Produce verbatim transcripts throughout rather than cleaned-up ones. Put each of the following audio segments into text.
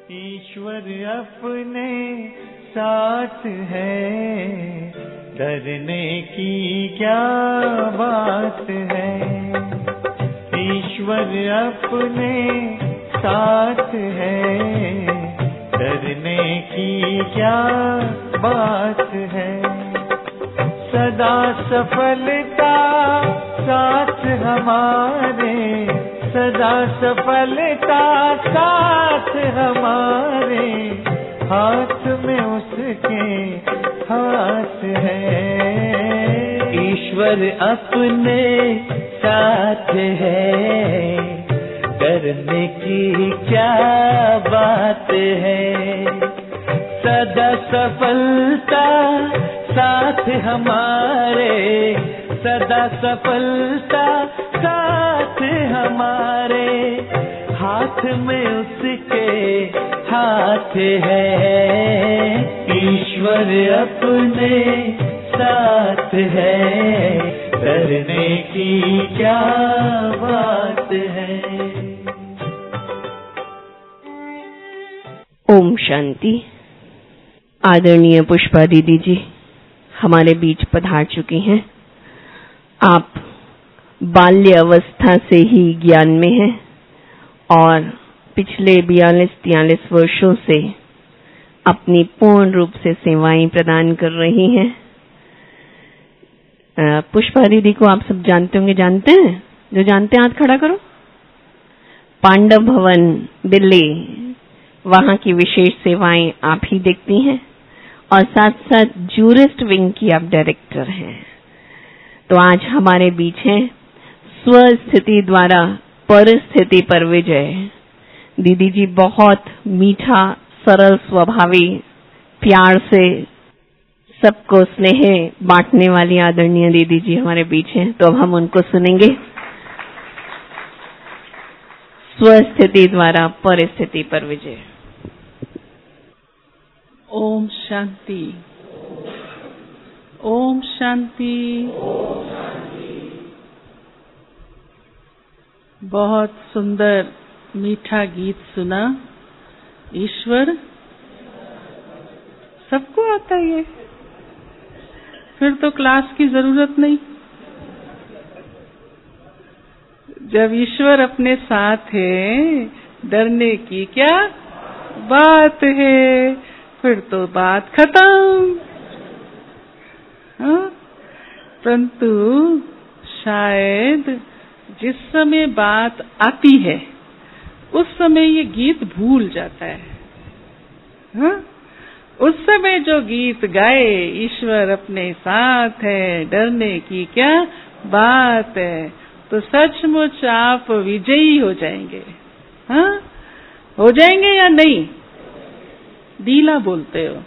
ईश्वर अपने साथ है, डरने की क्या बात है। ईश्वर अपने साथ है, डरने की क्या बात है। सदा सफलता साथ हमारे, सदा सफलता साथ हमारे, हाथ में उसके हाथ है। ईश्वर अपने साथ है, डरने की क्या बात है। सदा सफलता साथ हमारे, सदा सफलता साथ हमारे, हाथ में उसके हाथ है। ईश्वर अपने साथ है, डरने की क्या बात है। ओम शांति। आदरणीय पुष्पा दीदी जी हमारे बीच पधार चुकी हैं। आप बाल्य अवस्था से ही ज्ञान में हैं और पिछले बयालीस तियालीस वर्षों से अपनी पूर्ण रूप से सेवाएं प्रदान कर रही हैं। पुष्पा दीदी को आप सब जानते होंगे, जानते हैं? जो जानते हैं हाथ खड़ा करो। पांडव भवन दिल्ली, वहां की विशेष सेवाएं आप ही देखती हैं और साथ साथ जूरिस्ट विंग की आप डायरेक्टर हैं। तो आज हमारे बीच हैं स्वस्थिति द्वारा परिस्थिति पर विजय। दीदी जी बहुत मीठा सरल स्वभावी, प्यार से सबको स्नेह बांटने वाली आदरणीय दीदी जी हमारे बीच हैं। तो अब हम उनको सुनेंगे। स्वस्थिति द्वारा परिस्थिति पर विजय। ओम शांति, ओम शांति। बहुत सुंदर मीठा गीत सुना। ईश्वर सबको आता है ये, फिर तो क्लास की जरूरत नहीं। जब ईश्वर अपने साथ है, डरने की क्या बात है, फिर तो बात खत्म। हाँ? परंतु शायद जिस समय बात आती है उस समय ये गीत भूल जाता है। हाँ? उस समय जो गीत गाए, ईश्वर अपने साथ है, डरने की क्या बात है, तो सचमुच आप विजयी हो जाएंगे। हाँ? हो जाएंगे या नहीं? डीला बोलते हो।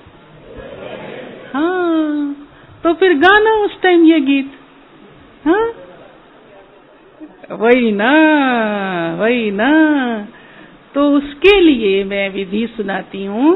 हाँ, तो फिर गाना उस टाइम ये गीत। हाँ, वही ना, वही ना। तो उसके लिए मैं विधि सुनाती हूँ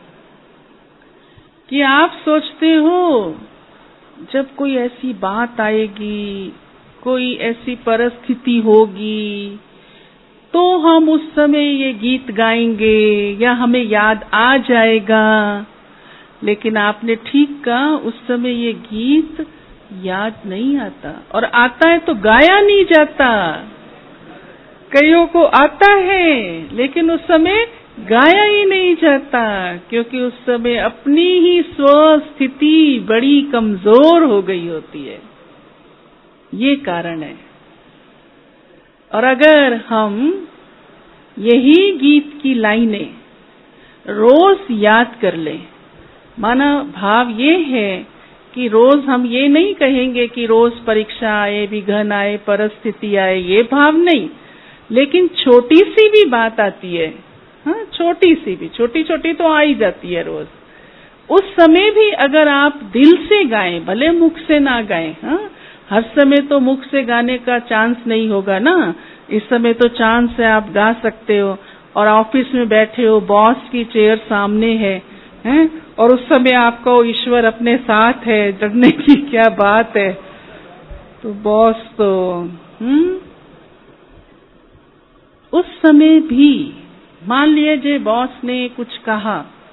कि आप सोचते हो जब कोई ऐसी बात आएगी, कोई ऐसी परिस्थिति होगी, तो हम उस समय ये गीत गाएंगे या हमें याद आ जाएगा। लेकिन आपने ठीक कहा, उस समय ये गीत याद नहीं आता, और आता है तो गाया नहीं जाता। कईयों को आता है लेकिन उस समय गाया ही नहीं जाता, क्योंकि उस समय अपनी ही स्वस्थिति बड़ी कमजोर हो गई होती है। ये कारण है। और अगर हम यही गीत की लाइनें रोज याद कर लें, माना भाव ये है कि रोज हम ये नहीं कहेंगे कि रोज परीक्षा आए, विघ्न आए, परिस्थिति आए, ये भाव नहीं, लेकिन छोटी सी भी बात आती है, हाँ, छोटी सी भी, छोटी छोटी तो आ ही जाती है रोज, उस समय भी अगर आप दिल से गाएं, भले मुख से ना गाएं। हाँ, हर समय तो मुख से गाने का चांस नहीं होगा ना। इस समय तो चांस है, आप गा सकते हो, और ऑफिस में बैठे हो, बॉस की चेयर सामने है, हैं, और उस समय आपको ईश्वर अपने साथ है, डरने की क्या बात है। तो बॉस तो हम्म उस समय भी मान लीजिए बॉस ने कुछ कहा,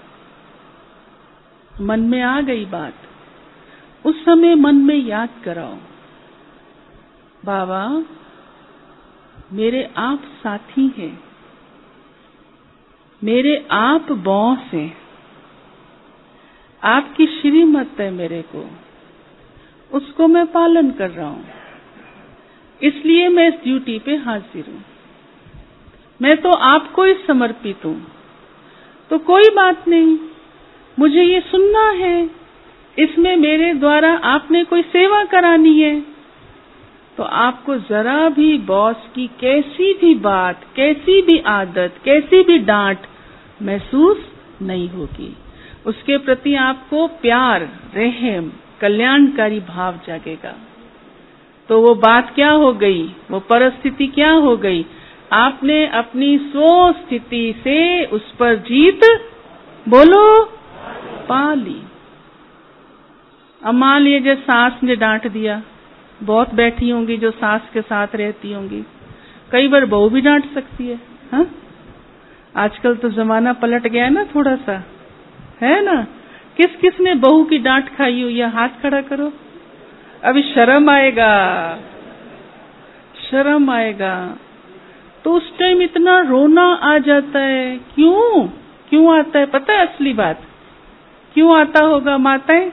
मन में आ गई बात, उस समय मन में याद कराओ, बाबा मेरे आप साथी हैं, मेरे आप बॉस हैं, आपकी श्रीमत है मेरे को, उसको मैं पालन कर रहा हूं, इसलिए मैं इस ड्यूटी पे हाजिर हूं, मैं तो आपको ही समर्पित हूं। तो कोई बात नहीं, मुझे ये सुनना है, इसमें मेरे द्वारा आपने कोई सेवा करानी है, तो आपको जरा भी बॉस की कैसी भी बात, कैसी भी आदत, कैसी भी डांट महसूस नहीं होगी। उसके प्रति आपको प्यार, रहम, कल्याणकारी भाव जागेगा। तो वो बात क्या हो गई, वो परिस्थिति क्या हो गई, आपने अपनी स्व स्थिति से उस पर जीत बोलो पा ली। अब मान लीजिए सास ने डांट दिया, बहुत बैठी होंगी जो सास के साथ रहती होंगी, कई बार बहू भी डांट सकती है। हाँ, आजकल तो जमाना पलट गया है ना थोड़ा सा, है ना। किस किस ने बहू की डांट खाई हुई है, हाथ खड़ा करो। अभी शर्म आएगा, शर्म आएगा। तो उस टाइम इतना रोना आ जाता है। क्यों क्यों आता है पता है? असली बात क्यों आता होगा माताएं?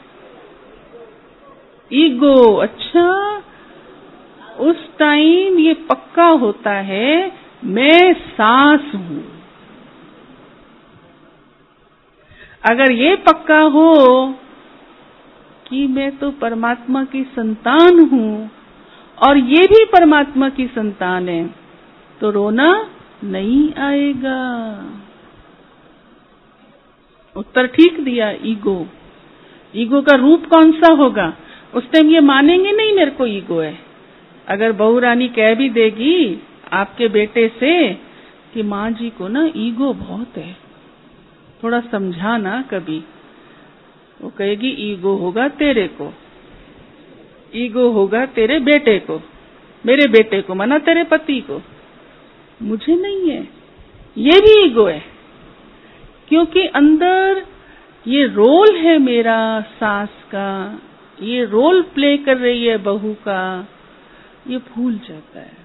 ईगो। अच्छा, उस टाइम ये पक्का होता है मैं सास हूं। अगर ये पक्का हो कि मैं तो परमात्मा की संतान हूं और ये भी परमात्मा की संतान है, तो रोना नहीं आएगा। उत्तर ठीक दिया। ईगो, ईगो का रूप कौन सा होगा? उस टाइम ये मानेंगे नहीं मेरे को ईगो है। अगर बहू रानी कह भी देगी आपके बेटे से कि माँ जी को ना ईगो बहुत है, थोड़ा समझाना कभी, वो कहेगी ईगो होगा तेरे को, ईगो होगा तेरे बेटे को, मेरे बेटे को मना तेरे पति को, मुझे नहीं है। ये भी ईगो है, क्योंकि अंदर ये रोल है मेरा सास का, ये रोल प्ले कर रही है बहू का, ये भूल जाता है।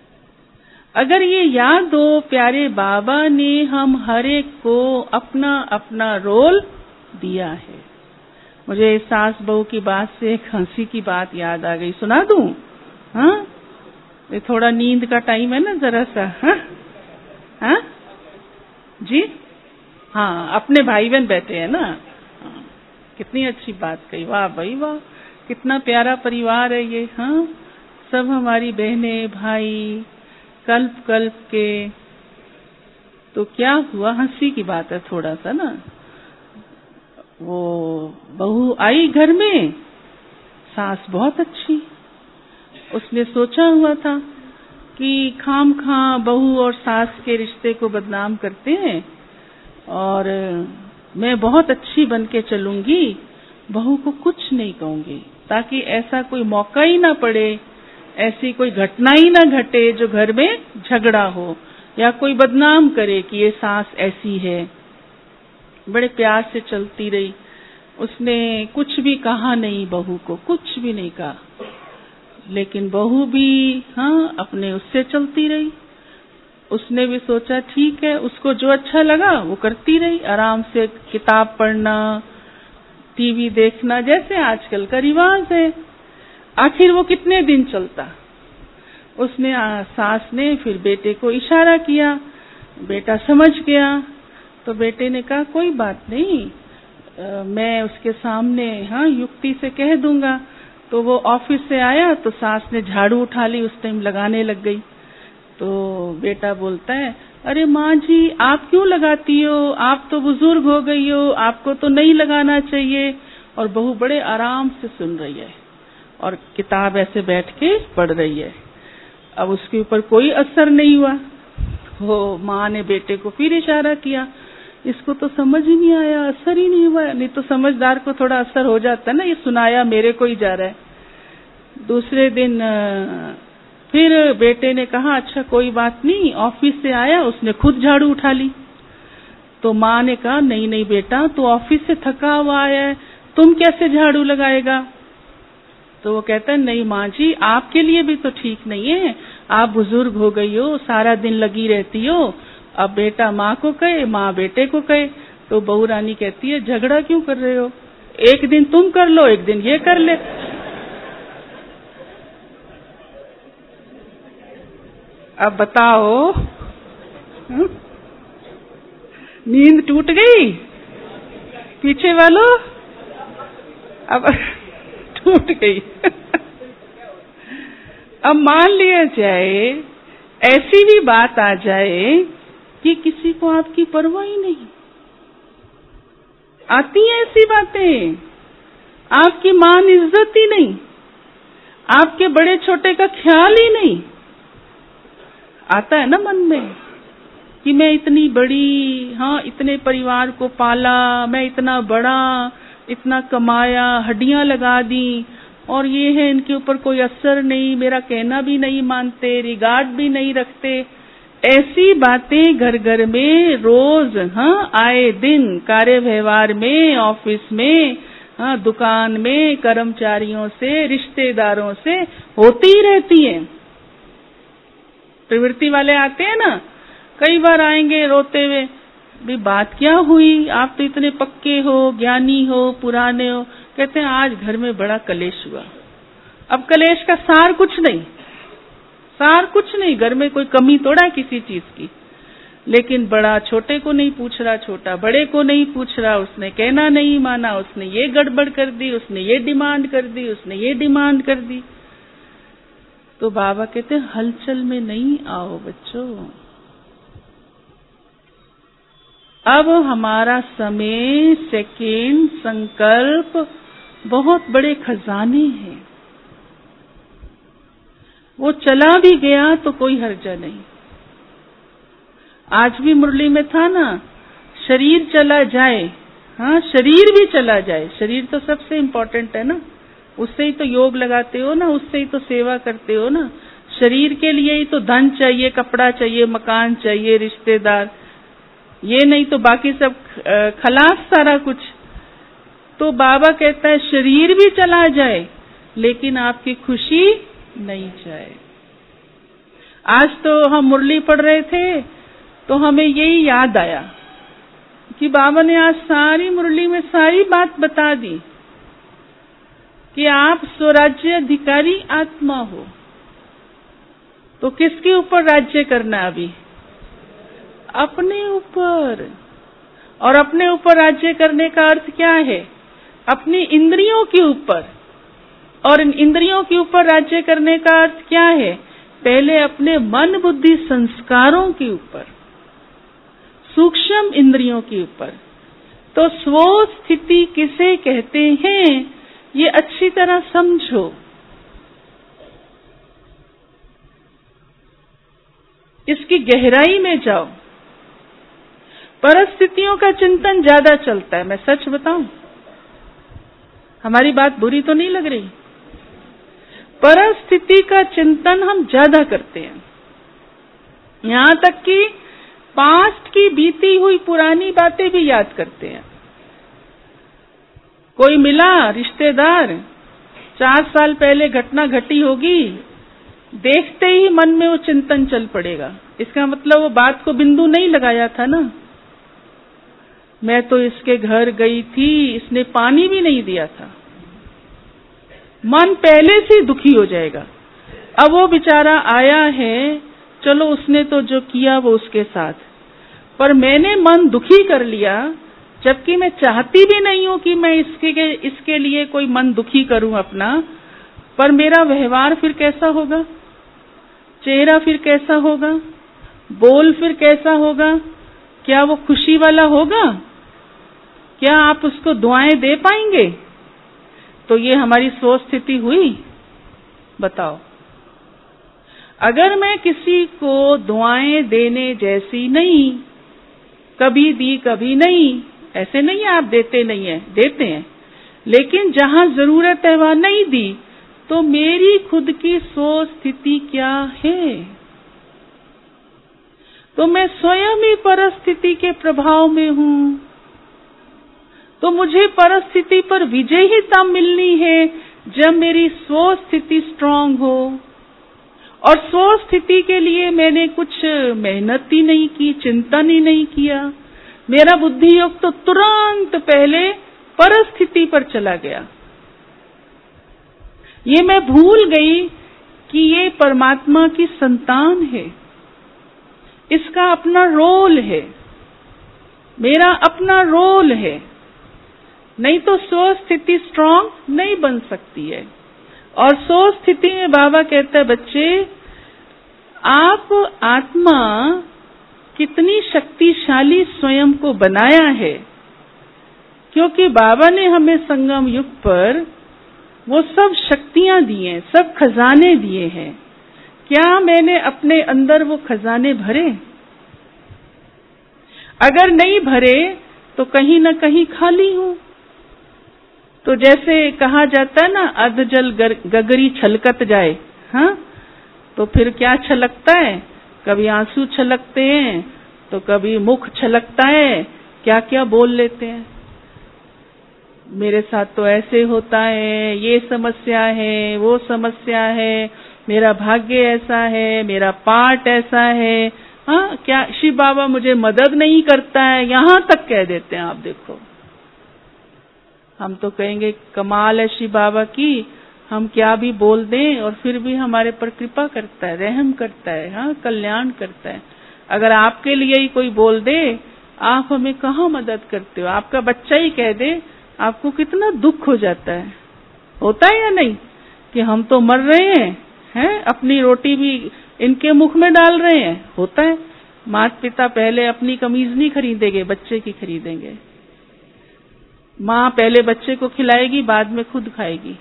अगर ये याद हो प्यारे बाबा ने हम हर एक को अपना अपना रोल दिया है। मुझे सास बहू की बात से एक हंसी की बात याद आ गई, सुना दूं? हाँ, ये थोड़ा नींद का टाइम है ना जरा सा। हाँ हाँ जी, हाँ, अपने भाई बहन बैठे हैं ना। हाँ, कितनी अच्छी बात कही, वाह भाई वाह, कितना प्यारा परिवार है ये। हाँ, सब हमारी बहनें भाई कल्प कल्प के। तो क्या हुआ, हंसी की बात है थोड़ा सा ना। वो बहू आई घर में, सास बहुत अच्छी, उसने सोचा हुआ था कि खाम खा बहू और सास के रिश्ते को बदनाम करते हैं और मैं बहुत अच्छी बन के चलूंगी, बहू को कुछ नहीं कहूंगी, ताकि ऐसा कोई मौका ही ना पड़े, ऐसी कोई घटना ही ना घटे जो घर में झगड़ा हो या कोई बदनाम करे कि ये सास ऐसी है। बड़े प्यार से चलती रही, उसने कुछ भी कहा नहीं बहू को, कुछ भी नहीं कहा, लेकिन बहू भी हाँ अपने उससे चलती रही। उसने भी सोचा ठीक है, उसको जो अच्छा लगा वो करती रही, आराम से किताब पढ़ना, टीवी देखना, जैसे आजकल का रिवाज है। आखिर वो कितने दिन चलता। उसने आ, सास ने फिर बेटे को इशारा किया, बेटा समझ गया, तो बेटे ने कहा कोई बात नहीं, आ, मैं उसके सामने हाँ युक्ति से कह दूंगा। तो वो ऑफिस से आया तो सास ने झाड़ू उठा ली, उस टाइम लगाने लग गई। तो बेटा बोलता है अरे माँ जी आप क्यों लगाती हो, आप तो बुजुर्ग हो गई हो, आपको तो नहीं लगाना चाहिए। और बहू बड़े आराम से सुन रही है और किताब ऐसे बैठ के पढ़ रही है। अब उसके ऊपर कोई असर नहीं हुआ। वो माँ ने बेटे को फिर इशारा किया, इसको तो समझ ही नहीं आया, असर ही नहीं हुआ। नहीं तो समझदार को थोड़ा असर हो जाता है ना, ये सुनाया मेरे को ही जा रहा है। दूसरे दिन फिर बेटे ने कहा अच्छा कोई बात नहीं, ऑफिस से आया उसने खुद झाड़ू उठा ली। तो माँ ने कहा नहीं नहीं बेटा, तू ऑफिस से थका हुआ आया है, तुम कैसे झाड़ू लगाएगा? तो वो कहता है नहीं माँ जी, आपके लिए भी तो ठीक नहीं है, आप बुजुर्ग हो गई हो, सारा दिन लगी रहती हो, अब बेटा माँ को कहे, माँ बेटे को कहे। तो बहू रानी कहती है झगड़ा क्यों कर रहे हो, एक दिन तुम कर लो, एक दिन ये कर ले। अब बताओ, हुँ? नींद टूट गई पीछे वालों? अब टूट गई। अब मान लिया जाए ऐसी भी बात आ जाए कि किसी को आपकी परवाह ही नहीं, आती है ऐसी बातें, आपकी मान इज्जत ही नहीं, आपके बड़े छोटे का ख्याल ही नहीं, आता है ना मन में कि मैं इतनी बड़ी, हाँ इतने परिवार को पाला, मैं इतना बड़ा, इतना कमाया, हड्डियां लगा दी, और ये है इनके ऊपर कोई असर नहीं, मेरा कहना भी नहीं मानते, रिगार्ड भी नहीं रखते। ऐसी बातें घर घर में रोज, हाँ आए दिन, कार्य व्यवहार में, ऑफिस में, हाँ दुकान में, कर्मचारियों से, रिश्तेदारों से होती ही रहती है। प्रवृत्ति वाले आते हैं ना, कई बार आएंगे रोते हुए, भी बात क्या हुई, आप तो इतने पक्के हो, ज्ञानी हो, पुराने हो। कहते हैं आज घर में बड़ा कलेश हुआ। अब कलेश का सार कुछ नहीं, सार कुछ नहीं, घर में कोई कमी थोड़ा है किसी चीज की, लेकिन बड़ा छोटे को नहीं पूछ रहा, छोटा बड़े को नहीं पूछ रहा, उसने कहना नहीं माना, उसने ये गड़बड़ कर दी, उसने ये डिमांड कर दी, उसने ये डिमांड कर दी। तो बाबा कहते हैं हलचल में नहीं आओ बच्चों, अब हमारा समय, सेकेंड, संकल्प बहुत बड़े खजाने हैं, वो चला भी गया तो कोई हर्जा नहीं। आज भी मुरली में था ना, शरीर चला जाए, हाँ शरीर भी चला जाए, शरीर तो सबसे इम्पोर्टेंट है ना, उससे ही तो योग लगाते हो ना, उससे ही तो सेवा करते हो ना। शरीर के लिए ही तो धन चाहिए, कपड़ा चाहिए, मकान चाहिए, रिश्तेदार, ये नहीं तो बाकी सब खलास सारा कुछ। तो बाबा कहता है शरीर भी चला जाए लेकिन आपकी खुशी नहीं जाए। आज तो हम मुरली पढ़ रहे थे तो हमें यही याद आया कि बाबा ने आज सारी मुरली में सारी बात बता दी कि आप स्वराज्य अधिकारी आत्मा हो, तो किसके ऊपर राज्य करना है अभी? अपने ऊपर। और अपने ऊपर राज्य करने का अर्थ क्या है? अपनी इंद्रियों के ऊपर। और इन इंद्रियों के ऊपर राज्य करने का अर्थ क्या है? पहले अपने मन बुद्धि संस्कारों के ऊपर, सूक्ष्म इंद्रियों के ऊपर। तो स्व स्थिति किसे कहते हैं ये अच्छी तरह समझो। इसकी गहराई में जाओ। परिस्थितियों का चिंतन ज्यादा चलता है, मैं सच बताऊं, हमारी बात बुरी तो नहीं लग रही। परिस्थिति का चिंतन हम ज्यादा करते हैं, यहां तक कि पास्ट की बीती हुई पुरानी बातें भी याद करते हैं। कोई मिला रिश्तेदार, चार साल पहले घटना घटी होगी, देखते ही मन में वो चिंतन चल पड़ेगा। इसका मतलब वो बात को बिंदु नहीं लगाया था ना। मैं तो इसके घर गई थी, इसने पानी भी नहीं दिया था। मन पहले से दुखी हो जाएगा। अब वो बेचारा आया है, चलो उसने तो जो किया वो उसके साथ, पर मैंने मन दुखी कर लिया, जबकि मैं चाहती भी नहीं हूं कि मैं इसके इसके लिए कोई मन दुखी करूं अपना। पर मेरा व्यवहार फिर कैसा होगा, चेहरा फिर कैसा होगा, बोल फिर कैसा होगा? क्या वो खुशी वाला होगा? क्या आप उसको दुआएं दे पाएंगे? तो ये हमारी सोच स्थिति हुई। बताओ, अगर मैं किसी को दुआएं देने जैसी नहीं, कभी दी कभी नहीं, ऐसे नहीं आप देते नहीं है, देते हैं, लेकिन जहां जरूरत है वहां नहीं दी, तो मेरी खुद की स्व स्थिति क्या है? तो मैं स्वयं ही परिस्थिति के प्रभाव में हूँ। तो मुझे परिस्थिति पर विजयीता मिलनी है जब मेरी स्व स्थिति स्ट्रांग हो। और स्व स्थिति के लिए मैंने कुछ मेहनत ही नहीं की, चिंतन ही नहीं किया। मेरा बुद्धि योग तो तुरंत पहले परिस्थिति पर चला गया। ये मैं भूल गई कि ये परमात्मा की संतान है, इसका अपना रोल है, मेरा अपना रोल है। नहीं तो स्व स्थिति स्ट्रांग नहीं बन सकती है। और स्व स्थिति में बाबा कहता है, बच्चे आप आत्मा कितनी शक्तिशाली स्वयं को बनाया है, क्योंकि बाबा ने हमें संगम युग पर वो सब शक्तियां दी हैं, सब खजाने दिए हैं। क्या मैंने अपने अंदर वो खजाने भरे? अगर नहीं भरे तो कहीं न कहीं खाली हूं। तो जैसे कहा जाता है ना, अध जल गगरी छलकत जाए, हाँ, तो फिर क्या छलकता है? कभी आंसू छलकते हैं तो कभी मुख छलकता है, क्या क्या बोल लेते हैं। मेरे साथ तो ऐसे होता है, ये समस्या है, वो समस्या है, मेरा भाग्य ऐसा है, मेरा पाठ ऐसा है। हाँ, क्या शिव बाबा मुझे मदद नहीं करता है, यहां तक कह देते हैं। आप देखो, हम तो कहेंगे कमाल है शिव बाबा की, हम क्या भी बोल दें और फिर भी हमारे पर कृपा करता है, रहम करता है, हाँ, कल्याण करता है। अगर आपके लिए ही कोई बोल दे, आप हमें कहाँ मदद करते हो? आपका बच्चा ही कह दे, आपको कितना दुख हो जाता है। होता है या नहीं कि हम तो मर रहे हैं, हैं, अपनी रोटी भी इनके मुख में डाल रहे हैं। होता है। माता पिता पहले अपनी कमीज नहीं खरीदेंगे, बच्चे की खरीदेंगे। माँ पहले बच्चे को खिलाएगी, बाद में खुद खाएगी।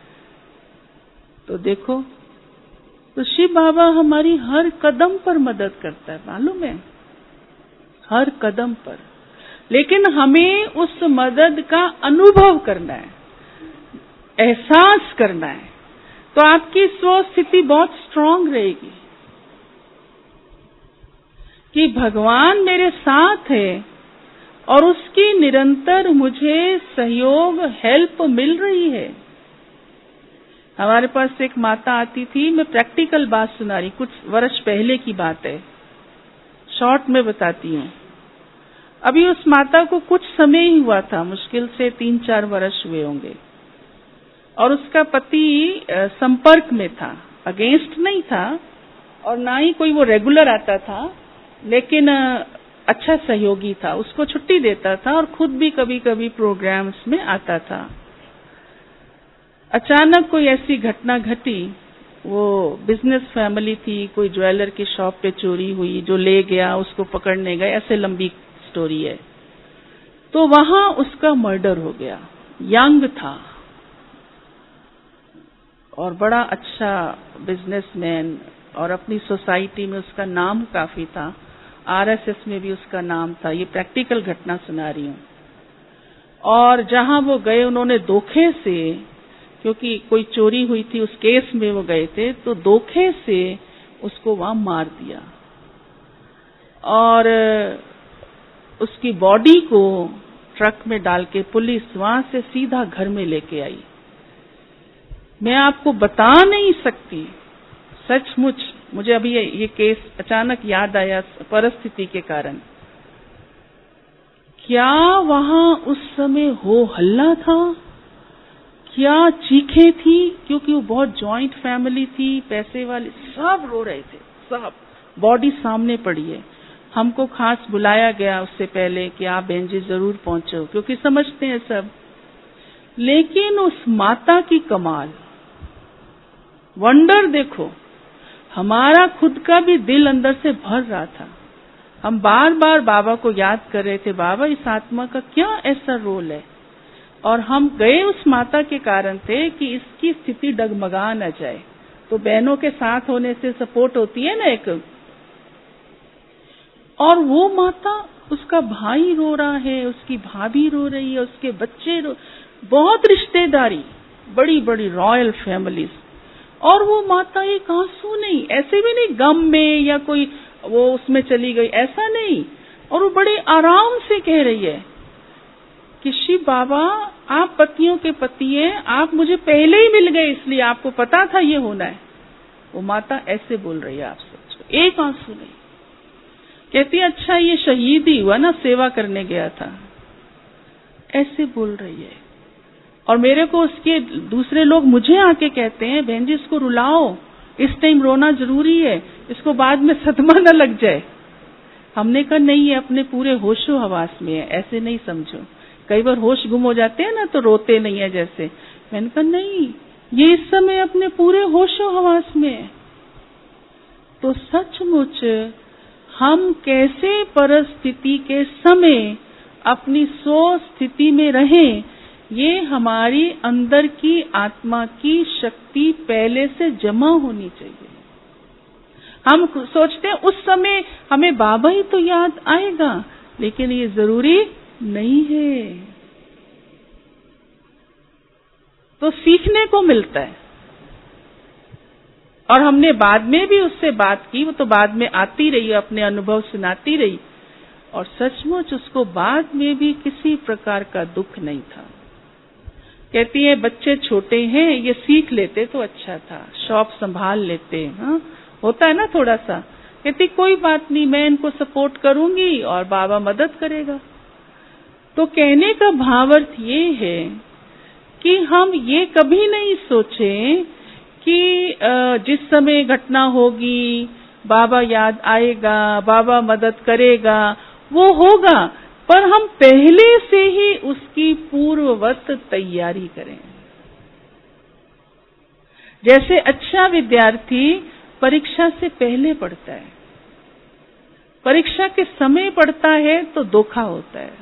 तो देखो, तो शिव बाबा हमारी हर कदम पर मदद करता है, मालूम है, हर कदम पर। लेकिन हमें उस मदद का अनुभव करना है, एहसास करना है, तो आपकी स्व स्थिति बहुत स्ट्रांग रहेगी कि भगवान मेरे साथ है और उसकी निरंतर मुझे सहयोग, हेल्प मिल रही है। हमारे पास एक माता आती थी, मैं प्रैक्टिकल बात सुना रही, कुछ वर्ष पहले की बात है, शॉर्ट में बताती हूँ। अभी उस माता को कुछ समय ही हुआ था, मुश्किल से तीन चार वर्ष हुए होंगे, और उसका पति संपर्क में था, अगेंस्ट नहीं था और ना ही कोई वो रेगुलर आता था, लेकिन अच्छा सहयोगी था, उसको छुट्टी देता था और खुद भी कभी कभी प्रोग्राम्स में आता था। अचानक कोई ऐसी घटना घटी, वो बिजनेस फैमिली थी, कोई ज्वेलर की शॉप पे चोरी हुई, जो ले गया उसको पकड़ने गए, ऐसे लंबी स्टोरी है। तो वहां उसका मर्डर हो गया। यंग था और बड़ा अच्छा बिजनेसमैन, और अपनी सोसाइटी में उसका नाम काफी था, आरएसएस में भी उसका नाम था। ये प्रैक्टिकल घटना सुना रही हूँ। और जहां वो गए, उन्होंने धोखे से, क्योंकि कोई चोरी हुई थी उस केस में वो गए थे, तो धोखे से उसको वहां मार दिया और उसकी बॉडी को ट्रक में डाल के पुलिस वहां से सीधा घर में लेके आई। मैं आपको बता नहीं सकती, सचमुच मुझे अभी ये, ये केस अचानक याद आया परिस्थिति के कारण। क्या वहां उस समय हो हल्ला था, क्या चीखे थी, क्योंकि वो बहुत जॉइंट फैमिली थी, पैसे वाले सब रो रहे थे, सब। बॉडी सामने पड़ी है। हमको खास बुलाया गया उससे पहले कि आप बहन जी जरूर पहुंचो, क्योंकि समझते हैं सब। लेकिन उस माता की कमाल, वंडर देखो, हमारा खुद का भी दिल अंदर से भर रहा था। हम बार बार बाबा को याद कर रहे थे, बाबा इस आत्मा का क्या ऐसा रोल है। और हम गए उस माता के कारण थे कि इसकी स्थिति डगमगा न जाए। तो बहनों के साथ होने से सपोर्ट होती है ना एक। और वो माता, उसका भाई रो रहा है, उसकी भाभी रो रही है, उसके बच्चे रो, बहुत रिश्तेदारी, बड़ी बड़ी रॉयल फैमिलीज, और वो माता एक आंसू नहीं, ऐसे भी नहीं गम में या कोई वो उसमें चली गई, ऐसा नहीं, और वो बड़े आराम से कह रही है कि शिव बाबा आप पतियों के पति हैं, आप मुझे पहले ही मिल गए इसलिए आपको पता था ये होना है। वो माता ऐसे बोल रही है, आप सोचो, एक आंसू नहीं। कहती है अच्छा ये शहीद ही हुआ ना, सेवा करने गया था, ऐसे बोल रही है। और मेरे को उसके दूसरे लोग मुझे आके कहते हैं बहन जी इसको रुलाओ, इस टाइम रोना जरूरी है, इसको बाद में सदमा न लग जाए। हमने कहा नहीं, है अपने पूरे होशो हवास में है, ऐसे नहीं समझो। कई बार होश गुम हो जाते हैं ना तो रोते नहीं है जैसे, मैंने कहा नहीं, ये इस समय अपने पूरे होशो हवास में है। तो सचमुच हम कैसे परिस्थिति के समय अपनी सो स्थिति में रहें, ये हमारी अंदर की आत्मा की शक्ति पहले से जमा होनी चाहिए। हम सोचते हैं उस समय हमें बाबा ही तो याद आएगा, लेकिन ये जरूरी नहीं है। तो सीखने को मिलता है, और हमने बाद में भी उससे बात की, वो तो बाद में आती रही, अपने अनुभव सुनाती रही, और सचमुच उसको बाद में भी किसी प्रकार का दुख नहीं था। कहती है बच्चे छोटे हैं, ये सीख लेते तो अच्छा था, शॉप संभाल लेते, हाँ होता है ना थोड़ा सा। कहती कोई बात नहीं, मैं इनको सपोर्ट करूंगी और बाबा मदद करेगा। तो कहने का भावार्थ ये है कि हम ये कभी नहीं सोचें कि जिस समय घटना होगी बाबा याद आएगा, बाबा मदद करेगा, वो होगा, पर हम पहले से ही उसकी पूर्ववत तैयारी करें। जैसे अच्छा विद्यार्थी परीक्षा से पहले पढ़ता है, परीक्षा के समय पढ़ता है तो धोखा होता है।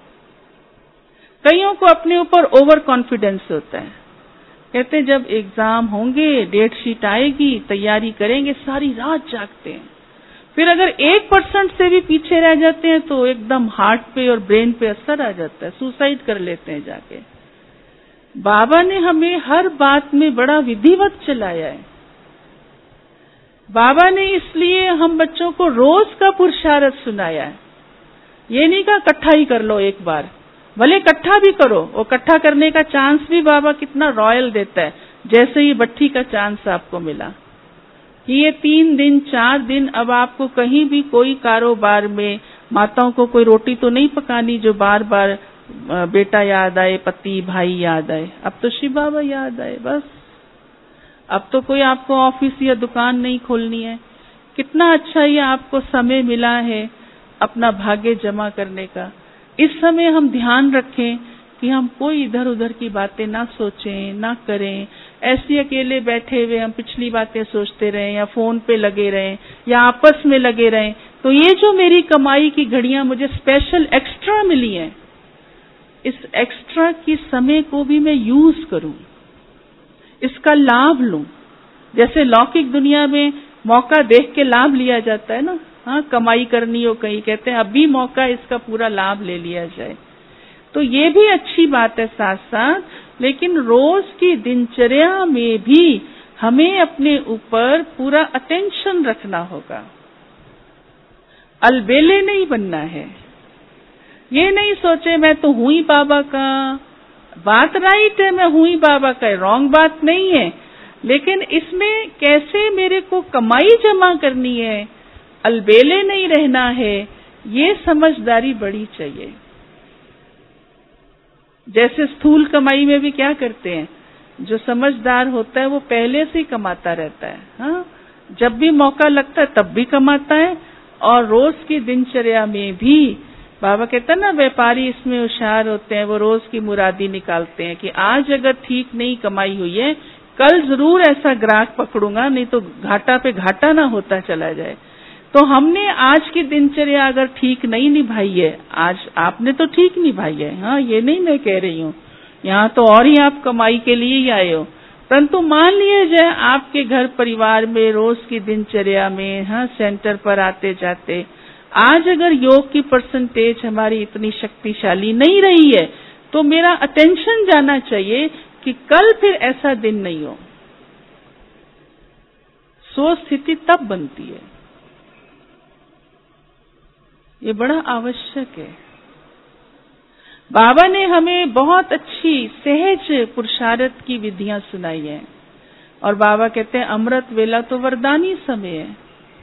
कईयों को अपने ऊपर ओवर कॉन्फिडेंस होता है, कहते जब एग्जाम होंगे, डेट शीट आएगी, तैयारी करेंगे, सारी रात जागते हैं, फिर अगर एक परसेंट से भी पीछे रह जाते हैं तो एकदम हार्ट पे और ब्रेन पे असर आ जाता है, सुसाइड कर लेते हैं जाके। बाबा ने हमें हर बात में बड़ा विधिवत चलाया है। बाबा ने इसलिए हम बच्चों को रोज का पुरुषार्थ सुनाया है। ये नहीं कहा इकट्ठा ही कर लो एक बार, भले इकट्ठा भी करो, वो इकट्ठा करने का चांस भी बाबा कितना रॉयल देता है, जैसे ही भट्ठी का चांस आपको मिला कि ये तीन दिन चार दिन अब आपको कहीं भी कोई कारोबार में माताओं को कोई रोटी तो नहीं पकानी जो बार बार बेटा याद आए, पति भाई याद आए, अब तो शिव बाबा याद आए बस। अब तो कोई आपको ऑफिस या दुकान नहीं खोलनी है। कितना अच्छा ये आपको समय मिला है अपना भाग्य जमा करने का। इस समय हम ध्यान रखें कि हम कोई इधर उधर की बातें ना सोचें, ना करें। ऐसे अकेले बैठे हुए हम पिछली बातें सोचते रहें या फोन पे लगे रहें या आपस में लगे रहें, तो ये जो मेरी कमाई की घड़ियां मुझे स्पेशल एक्स्ट्रा मिली हैं, इस एक्स्ट्रा की समय को भी मैं यूज करूं, इसका लाभ लूं। जैसे लौकिक दुनिया में मौका देख के लाभ लिया जाता है ना, हाँ कमाई करनी हो कहीं, कहते हैं अभी मौका, इसका पूरा लाभ ले लिया जाए। तो ये भी अच्छी बात है साथ साथ, लेकिन रोज की दिनचर्या में भी हमें अपने ऊपर पूरा अटेंशन रखना होगा। अलबेले नहीं बनना है। ये नहीं सोचे मैं तो हूं ही बाबा का, बात राइट है, मैं हूं ही बाबा का, रॉन्ग बात नहीं है, लेकिन इसमें कैसे मेरे को कमाई जमा करनी है, अलबेले नहीं रहना है, ये समझदारी बड़ी चाहिए। जैसे स्थूल कमाई में भी क्या करते हैं, जो समझदार होता है वो पहले से ही कमाता रहता है, हाँ जब भी मौका लगता है तब भी कमाता है। और रोज की दिनचर्या में भी बाबा कहता है ना, व्यापारी इसमें होशियार होते हैं, वो रोज की मुरादी निकालते हैं कि आज अगर ठीक नहीं कमाई हुई है, कल जरूर ऐसा ग्राहक पकड़ूंगा, नहीं तो घाटा पे घाटा ना होता चला जाए। तो हमने आज की दिनचर्या अगर ठीक नहीं निभाई है, आज आपने तो ठीक निभाई है, हाँ ये नहीं मैं कह रही हूँ, यहाँ तो और ही आप कमाई के लिए ही आए हो, परंतु मान लिया जाए आपके घर परिवार में रोज की दिनचर्या में, हाँ सेंटर पर आते जाते आज अगर योग की परसेंटेज हमारी इतनी शक्तिशाली नहीं रही है, तो मेरा अटेंशन जाना चाहिए कि कल फिर ऐसा दिन नहीं हो। सो स्थिति तब बनती है। ये बड़ा आवश्यक है। बाबा ने हमें बहुत अच्छी सहज पुरुषार्थ की विधियां सुनाई हैं और बाबा कहते हैं अमृत वेला तो वरदानी समय है।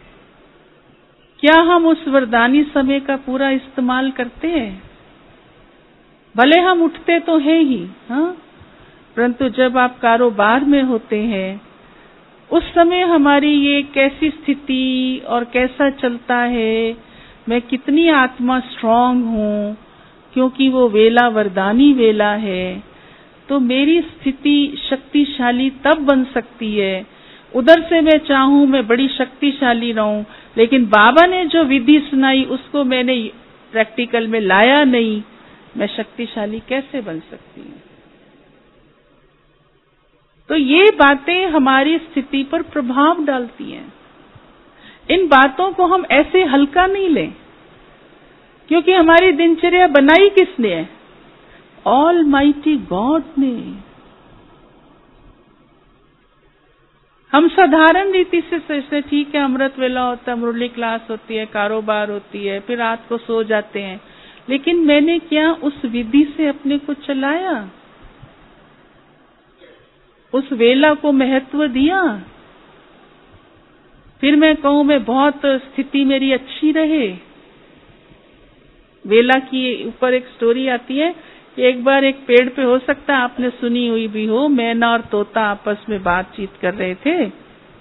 क्या हम उस वरदानी समय का पूरा इस्तेमाल करते हैं? भले हम उठते तो हैं ही, हाँ, परंतु जब आप कारोबार में होते हैं उस समय हमारी ये कैसी स्थिति और कैसा चलता है, मैं कितनी आत्मा स्ट्रांग हूँ, क्योंकि वो वेला वरदानी वेला है, तो मेरी स्थिति शक्तिशाली तब बन सकती है। उधर से मैं चाहूं मैं बड़ी शक्तिशाली रहूं, लेकिन बाबा ने जो विधि सुनाई उसको मैंने प्रैक्टिकल में लाया नहीं, मैं शक्तिशाली कैसे बन सकती हूँ? तो ये बातें हमारी स्थिति पर प्रभाव डालती हैं। इन बातों को हम ऐसे हल्का नहीं लें, क्योंकि हमारी दिनचर्या बनाई किसने है? ऑलमाइटी गॉड ने। हम साधारण रीति से सोचते ठीक है, अमृत वेला होता है, मुरली क्लास होती है, कारोबार होती है, फिर रात को सो जाते हैं, लेकिन मैंने क्या उस विधि से अपने को चलाया? उस वेला को महत्व दिया? फिर मैं कहूं मैं बहुत स्थिति मेरी अच्छी रहे। वेला की ऊपर एक स्टोरी आती है कि एक बार एक पेड़ पे, हो सकता है आपने सुनी हुई भी हो, मैना और तोता आपस में बातचीत कर रहे थे।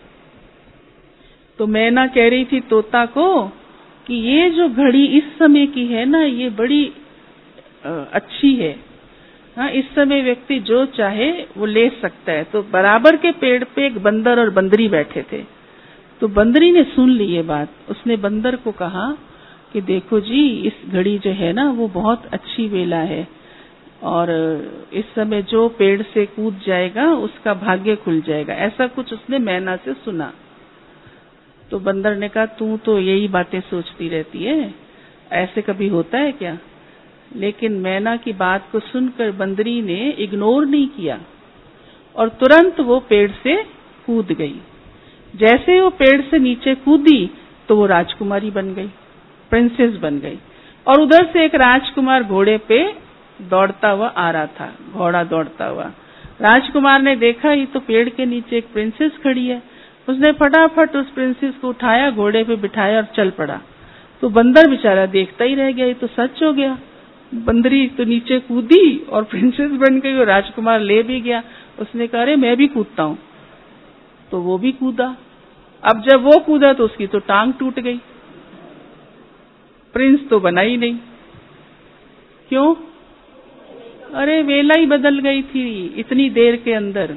तो मैना कह रही थी तोता को कि ये जो घड़ी इस समय की है ना, ये बड़ी अच्छी है, हाँ, इस समय व्यक्ति जो चाहे वो ले सकता है। तो बराबर के पेड़ पे एक बंदर और बंदरी बैठे थे। तो बंदरी ने सुन ली ये बात। उसने बंदर को कहा कि देखो जी, इस घड़ी जो है ना वो बहुत अच्छी वेला है, और इस समय जो पेड़ से कूद जाएगा उसका भाग्य खुल जाएगा। ऐसा कुछ उसने मैना से सुना। तो बंदर ने कहा तू तो यही बातें सोचती रहती है, ऐसे कभी होता है क्या? लेकिन मैना की बात को सुनकर बंदरी ने इग्नोर नहीं किया और तुरंत वो पेड़ से कूद गई। जैसे वो पेड़ से नीचे कूदी तो वो राजकुमारी बन गई, प्रिंसेस बन गई। और उधर से एक राजकुमार घोड़े पे दौड़ता हुआ आ रहा था, घोड़ा दौड़ता हुआ। राजकुमार ने देखा ही तो पेड़ के नीचे एक प्रिंसेस खड़ी है। उसने फटाफट उस प्रिंसेस को उठाया, घोड़े पे बिठाया और चल पड़ा। तो बंदर बेचारा देखता ही रह गया, ये तो सच हो गया। बंदरी तो नीचे कूदी और प्रिंसेस बन गई और राजकुमार ले भी गया। उसने कहा अरे मैं भी कूदता हूँ, तो वो भी कूदा। अब जब वो कूदा तो उसकी तो टांग टूट गई, प्रिंस तो बना ही नहीं। क्यों? अरे वेला ही बदल गई थी इतनी देर के अंदर।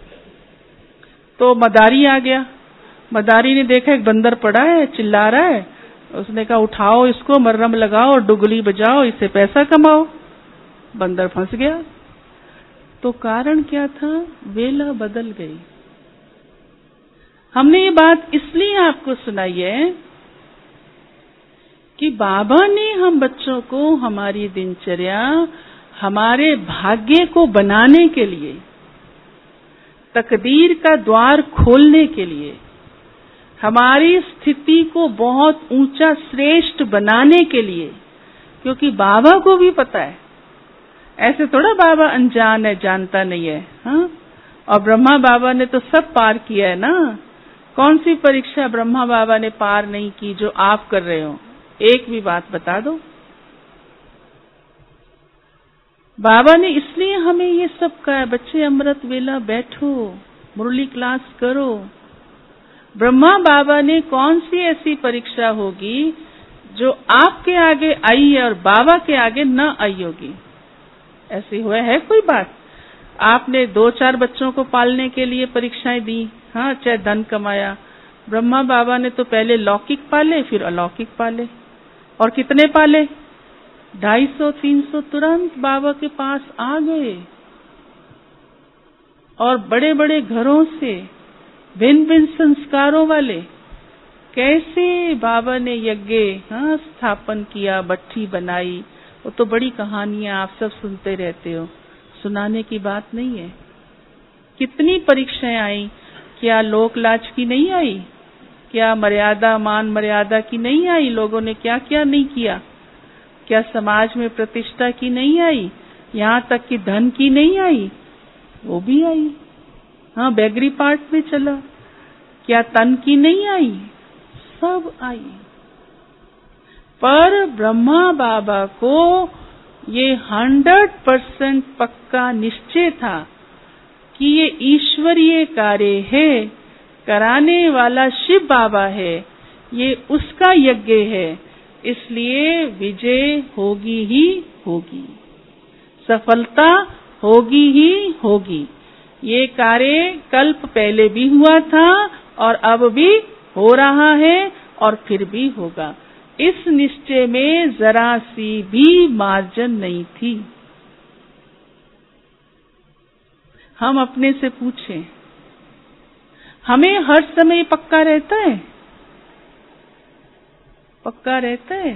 तो मदारी आ गया। मदारी ने देखा एक बंदर पड़ा है, चिल्ला रहा है। उसने कहा उठाओ इसको, मर्रम लगाओ और डुगली बजाओ, इससे पैसा कमाओ। बंदर फंस गया। तो कारण क्या था? वेला बदल गई। हमने ये बात इसलिए आपको सुनाई है कि बाबा ने हम बच्चों को हमारी दिनचर्या, हमारे भाग्य को बनाने के लिए, तकदीर का द्वार खोलने के लिए, हमारी स्थिति को बहुत ऊंचा श्रेष्ठ बनाने के लिए, क्योंकि बाबा को भी पता है, ऐसे थोड़ा बाबा अनजान है, जानता नहीं है, हाँ? और ब्रह्मा बाबा ने तो सब पार किया है ना। कौन सी परीक्षा ब्रह्मा बाबा ने पार नहीं की जो आप कर रहे हो? एक भी बात बता दो। बाबा ने इसलिए हमें ये सब कहा, बच्चे अमृत वेला बैठो, मुरली क्लास करो। ब्रह्मा बाबा ने कौन सी ऐसी परीक्षा होगी जो आपके आगे आई है और बाबा के आगे न आई होगी? ऐसी हुआ है कोई बात? आपने दो चार बच्चों को पालने के लिए परीक्षाएं दी, हाँ, चाहे धन कमाया। ब्रह्मा बाबा ने तो पहले लौकिक पाले, फिर अलौकिक पाले। और कितने पाले? ढाई सौ तीन सौ तुरंत बाबा के पास आ गए। और बड़े बड़े घरों से, भिन्न भिन्न संस्कारों वाले, कैसे बाबा ने यज्ञ, हाँ, स्थापन किया, भट्ठी बनाई। वो तो बड़ी कहानियां आप सब सुनते रहते हो, सुनाने की बात नहीं है। कितनी परीक्षाएं आई, क्या लोक लाज की नहीं आई, क्या मर्यादा मान मर्यादा की नहीं आई, लोगों ने क्या क्या नहीं किया, क्या समाज में प्रतिष्ठा की नहीं आई, यहाँ तक कि धन की नहीं आई, वो भी आई। हाँ, बेगरी पार्ट में चला, क्या तन की नहीं आई, सब आई। पर ब्रह्मा बाबा को ये हंड्रेड परसेंट पक्का निश्चय था कि ये ईश्वरीय कार्य है, कराने वाला शिव बाबा है, ये उसका यज्ञ है, इसलिए विजय होगी ही होगी, सफलता होगी ही होगी। ये कार्य कल्प पहले भी हुआ था और अब भी हो रहा है और फिर भी होगा। इस निश्चय में जरा सी भी मार्जन नहीं थी। हम अपने से पूछें, हमें हर समय पक्का रहता है? पक्का रहता है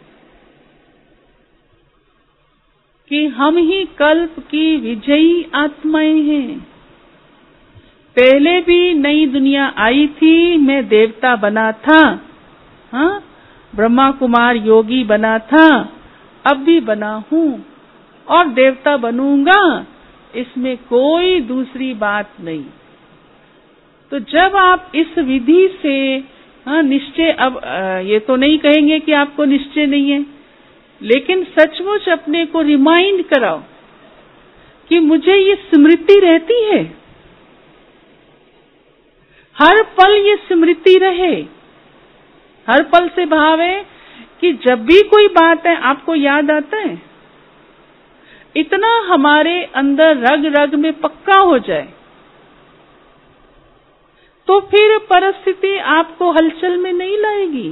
कि हम ही कल्प की विजयी आत्माएं हैं। पहले भी नई दुनिया आई थी, मैं देवता बना था, हाँ, ब्रह्मा कुमार योगी बना था, अब भी बना हूं और देवता बनूंगा, इसमें कोई दूसरी बात नहीं। तो जब आप इस विधि से, हाँ, निश्चय, अब ये तो नहीं कहेंगे कि आपको निश्चय नहीं है, लेकिन सचमुच अपने को रिमाइंड कराओ कि मुझे ये स्मृति रहती है, हर पल ये स्मृति रहे। हर पल से भाव है कि जब भी कोई बात है आपको याद आता है, इतना हमारे अंदर रग रग में पक्का हो जाए तो फिर परिस्थिति आपको हलचल में नहीं लाएगी,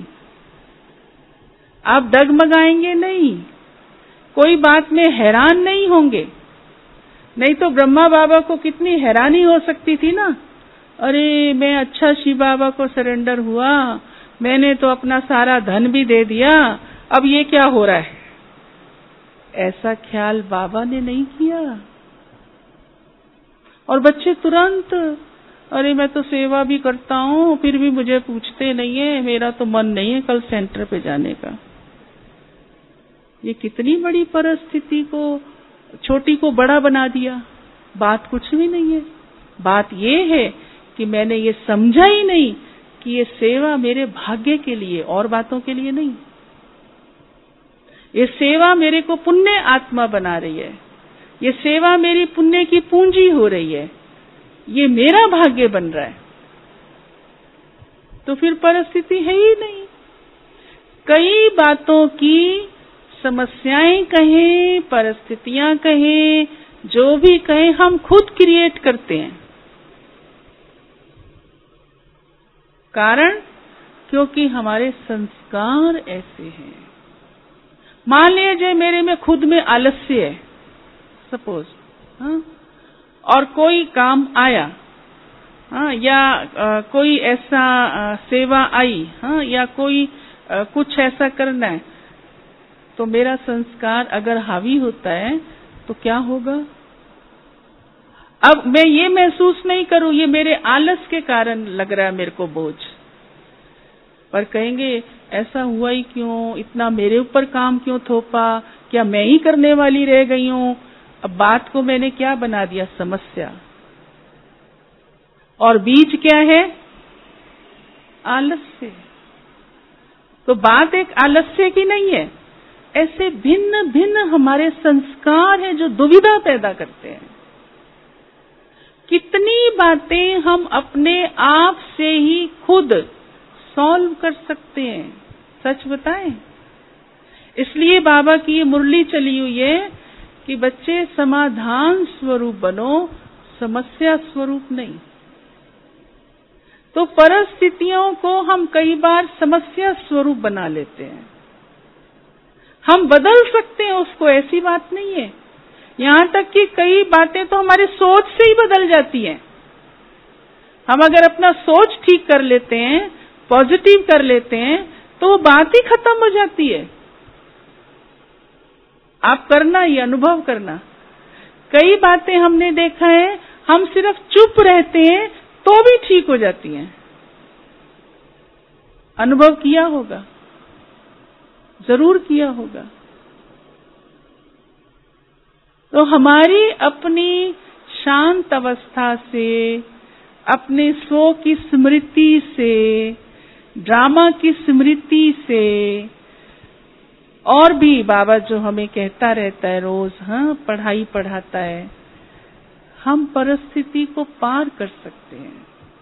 आप डगमगाएंगे नहीं, कोई बात में हैरान नहीं होंगे। नहीं तो ब्रह्मा बाबा को कितनी हैरानी हो सकती थी ना, अरे मैं अच्छा शिव बाबा को सरेंडर हुआ, मैंने तो अपना सारा धन भी दे दिया, अब ये क्या हो रहा है। ऐसा ख्याल बाबा ने नहीं किया। और बच्चे तुरंत, अरे मैं तो सेवा भी करता हूँ फिर भी मुझे पूछते नहीं है, मेरा तो मन नहीं है कल सेंटर पे जाने का। ये कितनी बड़ी परिस्थिति को, छोटी को बड़ा बना दिया। बात कुछ भी नहीं है, बात ये है कि मैंने ये समझा ही नहीं कि ये सेवा मेरे भाग्य के लिए और बातों के लिए नहीं। ये सेवा मेरे को पुण्य आत्मा बना रही है, ये सेवा मेरी पुण्य की पूंजी हो रही है, ये मेरा भाग्य बन रहा है। तो फिर परिस्थिति है ही नहीं। कई बातों की समस्याएं कहें, परिस्थितियां कहें, जो भी कहें, हम खुद क्रिएट करते हैं। कारण क्योंकि हमारे संस्कार ऐसे हैं। मान लीजिए मेरे में खुद में आलस्य है, सपोज, हाँ, और कोई काम आया, हाँ, या आ, कोई ऐसा आ, सेवा आई, हाँ, या कोई आ, कुछ ऐसा करना है, तो मेरा संस्कार अगर हावी होता है तो क्या होगा। अब मैं ये महसूस नहीं करूं ये मेरे आलस के कारण लग रहा है मेरे को बोझ, पर कहेंगे ऐसा हुआ ही क्यों, इतना मेरे ऊपर काम क्यों थोपा, क्या मैं ही करने वाली रह गई हूं। अब बात को मैंने क्या बना दिया, समस्या, और बीज क्या है, आलस्य। तो बात एक आलस्य की नहीं है, ऐसे भिन्न भिन्न हमारे संस्कार हैं जो दुविधा पैदा करते हैं। कितनी बातें हम अपने आप से ही खुद सॉल्व कर सकते हैं, सच बताएं। इसलिए बाबा की ये मुरली चली हुई है कि बच्चे समाधान स्वरूप बनो, समस्या स्वरूप नहीं। तो परिस्थितियों को हम कई बार समस्या स्वरूप बना लेते हैं। हम बदल सकते हैं उसको, ऐसी बात नहीं है। यहाँ तक कि कई बातें तो हमारी सोच से ही बदल जाती हैं। हम अगर अपना सोच ठीक कर लेते हैं, पॉजिटिव कर लेते हैं, तो वो बात ही खत्म हो जाती है। आप करना, ये अनुभव करना। कई बातें हमने देखा है हम सिर्फ चुप रहते हैं तो भी ठीक हो जाती हैं। अनुभव किया होगा, जरूर किया होगा। तो हमारी अपनी शांत अवस्था से, अपने स्व की स्मृति से, ड्रामा की स्मृति से, और भी बाबा जो हमें कहता रहता है रोज, हाँ पढ़ाई पढ़ाता है, हम परिस्थिति को पार कर सकते हैं।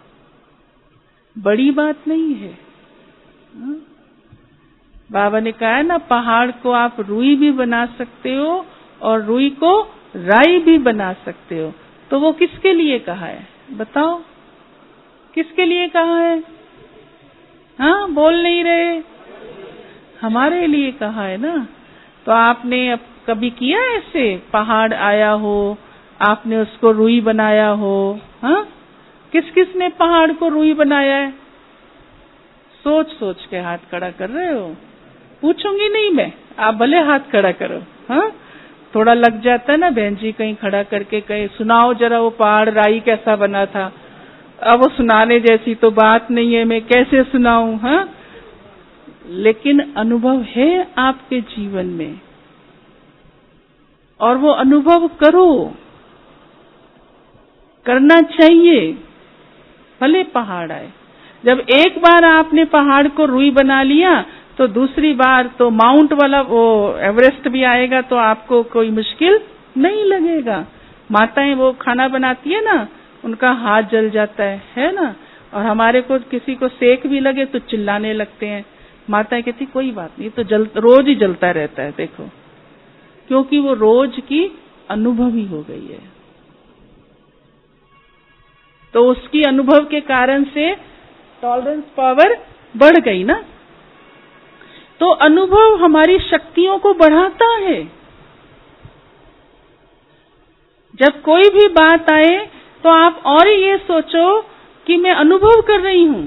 बड़ी बात नहीं है। हाँ? बाबा ने कहा है ना, पहाड़ को आप रुई भी बना सकते हो और रुई को राई भी बना सकते हो। तो वो किसके लिए कहा है बताओ, किसके लिए कहा है? हाँ बोल नहीं रहे, हमारे लिए कहा है ना। तो आपने अब कभी किया ऐसे, पहाड़ आया हो, आपने उसको रुई बनाया हो? हाँ, किस किस ने पहाड़ को रुई बनाया है? सोच सोच के हाथ खड़ा कर रहे हो। पूछूंगी नहीं मैं, आप भले हाथ खड़ा करो। हाँ, थोड़ा लग जाता है ना बहन जी, कहीं खड़ा करके कहीं सुनाओ जरा वो पहाड़ राई कैसा बना था। अब वो सुनाने जैसी तो बात नहीं है, मैं कैसे सुनाऊं? हाँ, लेकिन अनुभव है आपके जीवन में, और वो अनुभव करो, करना चाहिए, भले पहाड़ आए। जब एक बार आपने पहाड़ को रुई बना लिया तो दूसरी बार तो माउंट वाला वो एवरेस्ट भी आएगा तो आपको कोई मुश्किल नहीं लगेगा। माताएं वो खाना बनाती है ना, उनका हाथ जल जाता है, है ना, और हमारे को किसी को सेक भी लगे तो चिल्लाने लगते हैं। माताएं कहती कोई बात नहीं, तो जल रोज ही जलता रहता है, देखो, क्योंकि वो रोज की अनुभवी हो गई है। तो उसकी अनुभव के कारण से टॉलरेंस पावर बढ़ गई ना। तो अनुभव हमारी शक्तियों को बढ़ाता है। जब कोई भी बात आए तो आप और ये सोचो कि मैं अनुभव कर रही हूं।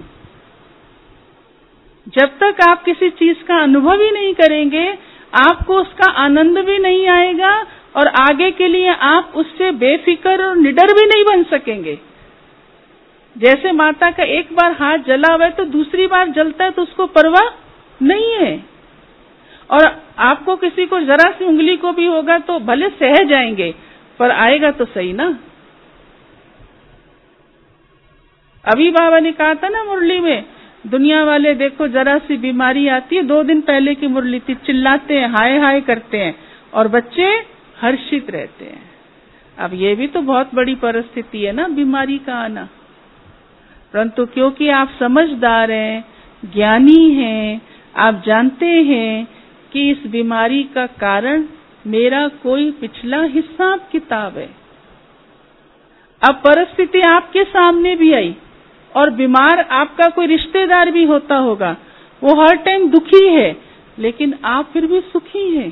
जब तक आप किसी चीज का अनुभव ही नहीं करेंगे, आपको उसका आनंद भी नहीं आएगा और आगे के लिए आप उससे बेफिक्र और निडर भी नहीं बन सकेंगे। जैसे माता का एक बार हाथ जला हुआ है तो दूसरी बार जलता है तो उसको परवाह नहीं है, और आपको किसी को जरा सी उंगली को भी होगा तो भले सह जाएंगे, पर आएगा तो सही ना। अभी बाबा ने कहा था ना मुरली में, दुनिया वाले देखो जरा सी बीमारी आती है, दो दिन पहले की मुरली थी, चिल्लाते हैं, हाय हाय करते हैं, और बच्चे हर्षित रहते हैं। अब ये भी तो बहुत बड़ी परिस्थिति है ना, बीमारी का आना। परंतु क्योंकि आप समझदार हैं, ज्ञानी हैं, आप जानते हैं कि इस बीमारी का कारण मेरा कोई पिछला हिसाब किताब है। अब परिस्थिति आपके सामने भी आई और बीमार आपका कोई रिश्तेदार भी होता होगा, वो हर टाइम दुखी है, लेकिन आप फिर भी सुखी हैं।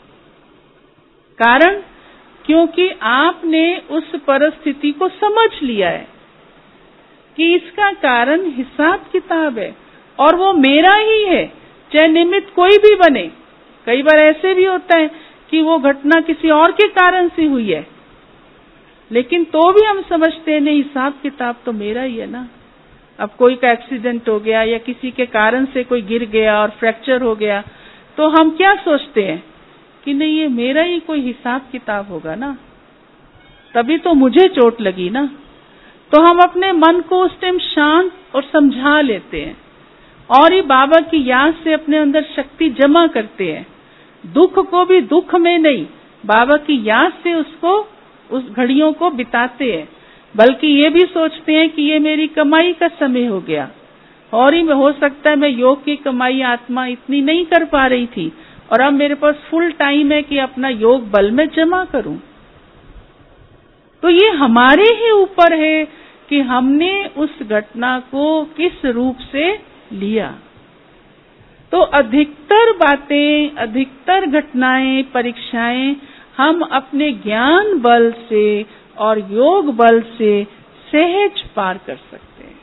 कारण क्योंकि आपने उस परिस्थिति को समझ लिया है कि इसका कारण हिसाब किताब है और वो मेरा ही है, चाहे निमित्त कोई भी बने। कई बार ऐसे भी होता है कि वो घटना किसी और के कारण से हुई है, लेकिन तो भी हम समझते हैं नहीं, हिसाब किताब तो मेरा ही है ना। अब कोई का एक्सीडेंट हो गया या किसी के कारण से कोई गिर गया और फ्रैक्चर हो गया, तो हम क्या सोचते हैं कि नहीं, ये मेरा ही कोई हिसाब किताब होगा ना, तभी तो मुझे चोट लगी ना। तो हम अपने मन को उस टाइम शांत और समझा लेते हैं और ही बाबा की याद से अपने अंदर शक्ति जमा करते हैं। दुख को भी दुख में नहीं, बाबा की याद से उसको, उस घड़ियों को बिताते हैं। बल्कि ये भी सोचते हैं कि ये मेरी कमाई का समय हो गया, और ही हो सकता है मैं योग की कमाई आत्मा इतनी नहीं कर पा रही थी और अब मेरे पास फुल टाइम है कि अपना योग बल में जमा करूं। तो ये हमारे ही ऊपर है कि हमने उस घटना को किस रूप से लिया। तो अधिकतर बातें, अधिकतर घटनाएं, परीक्षाएं हम अपने ज्ञान बल से और योग बल से सहज पार कर सकते हैं।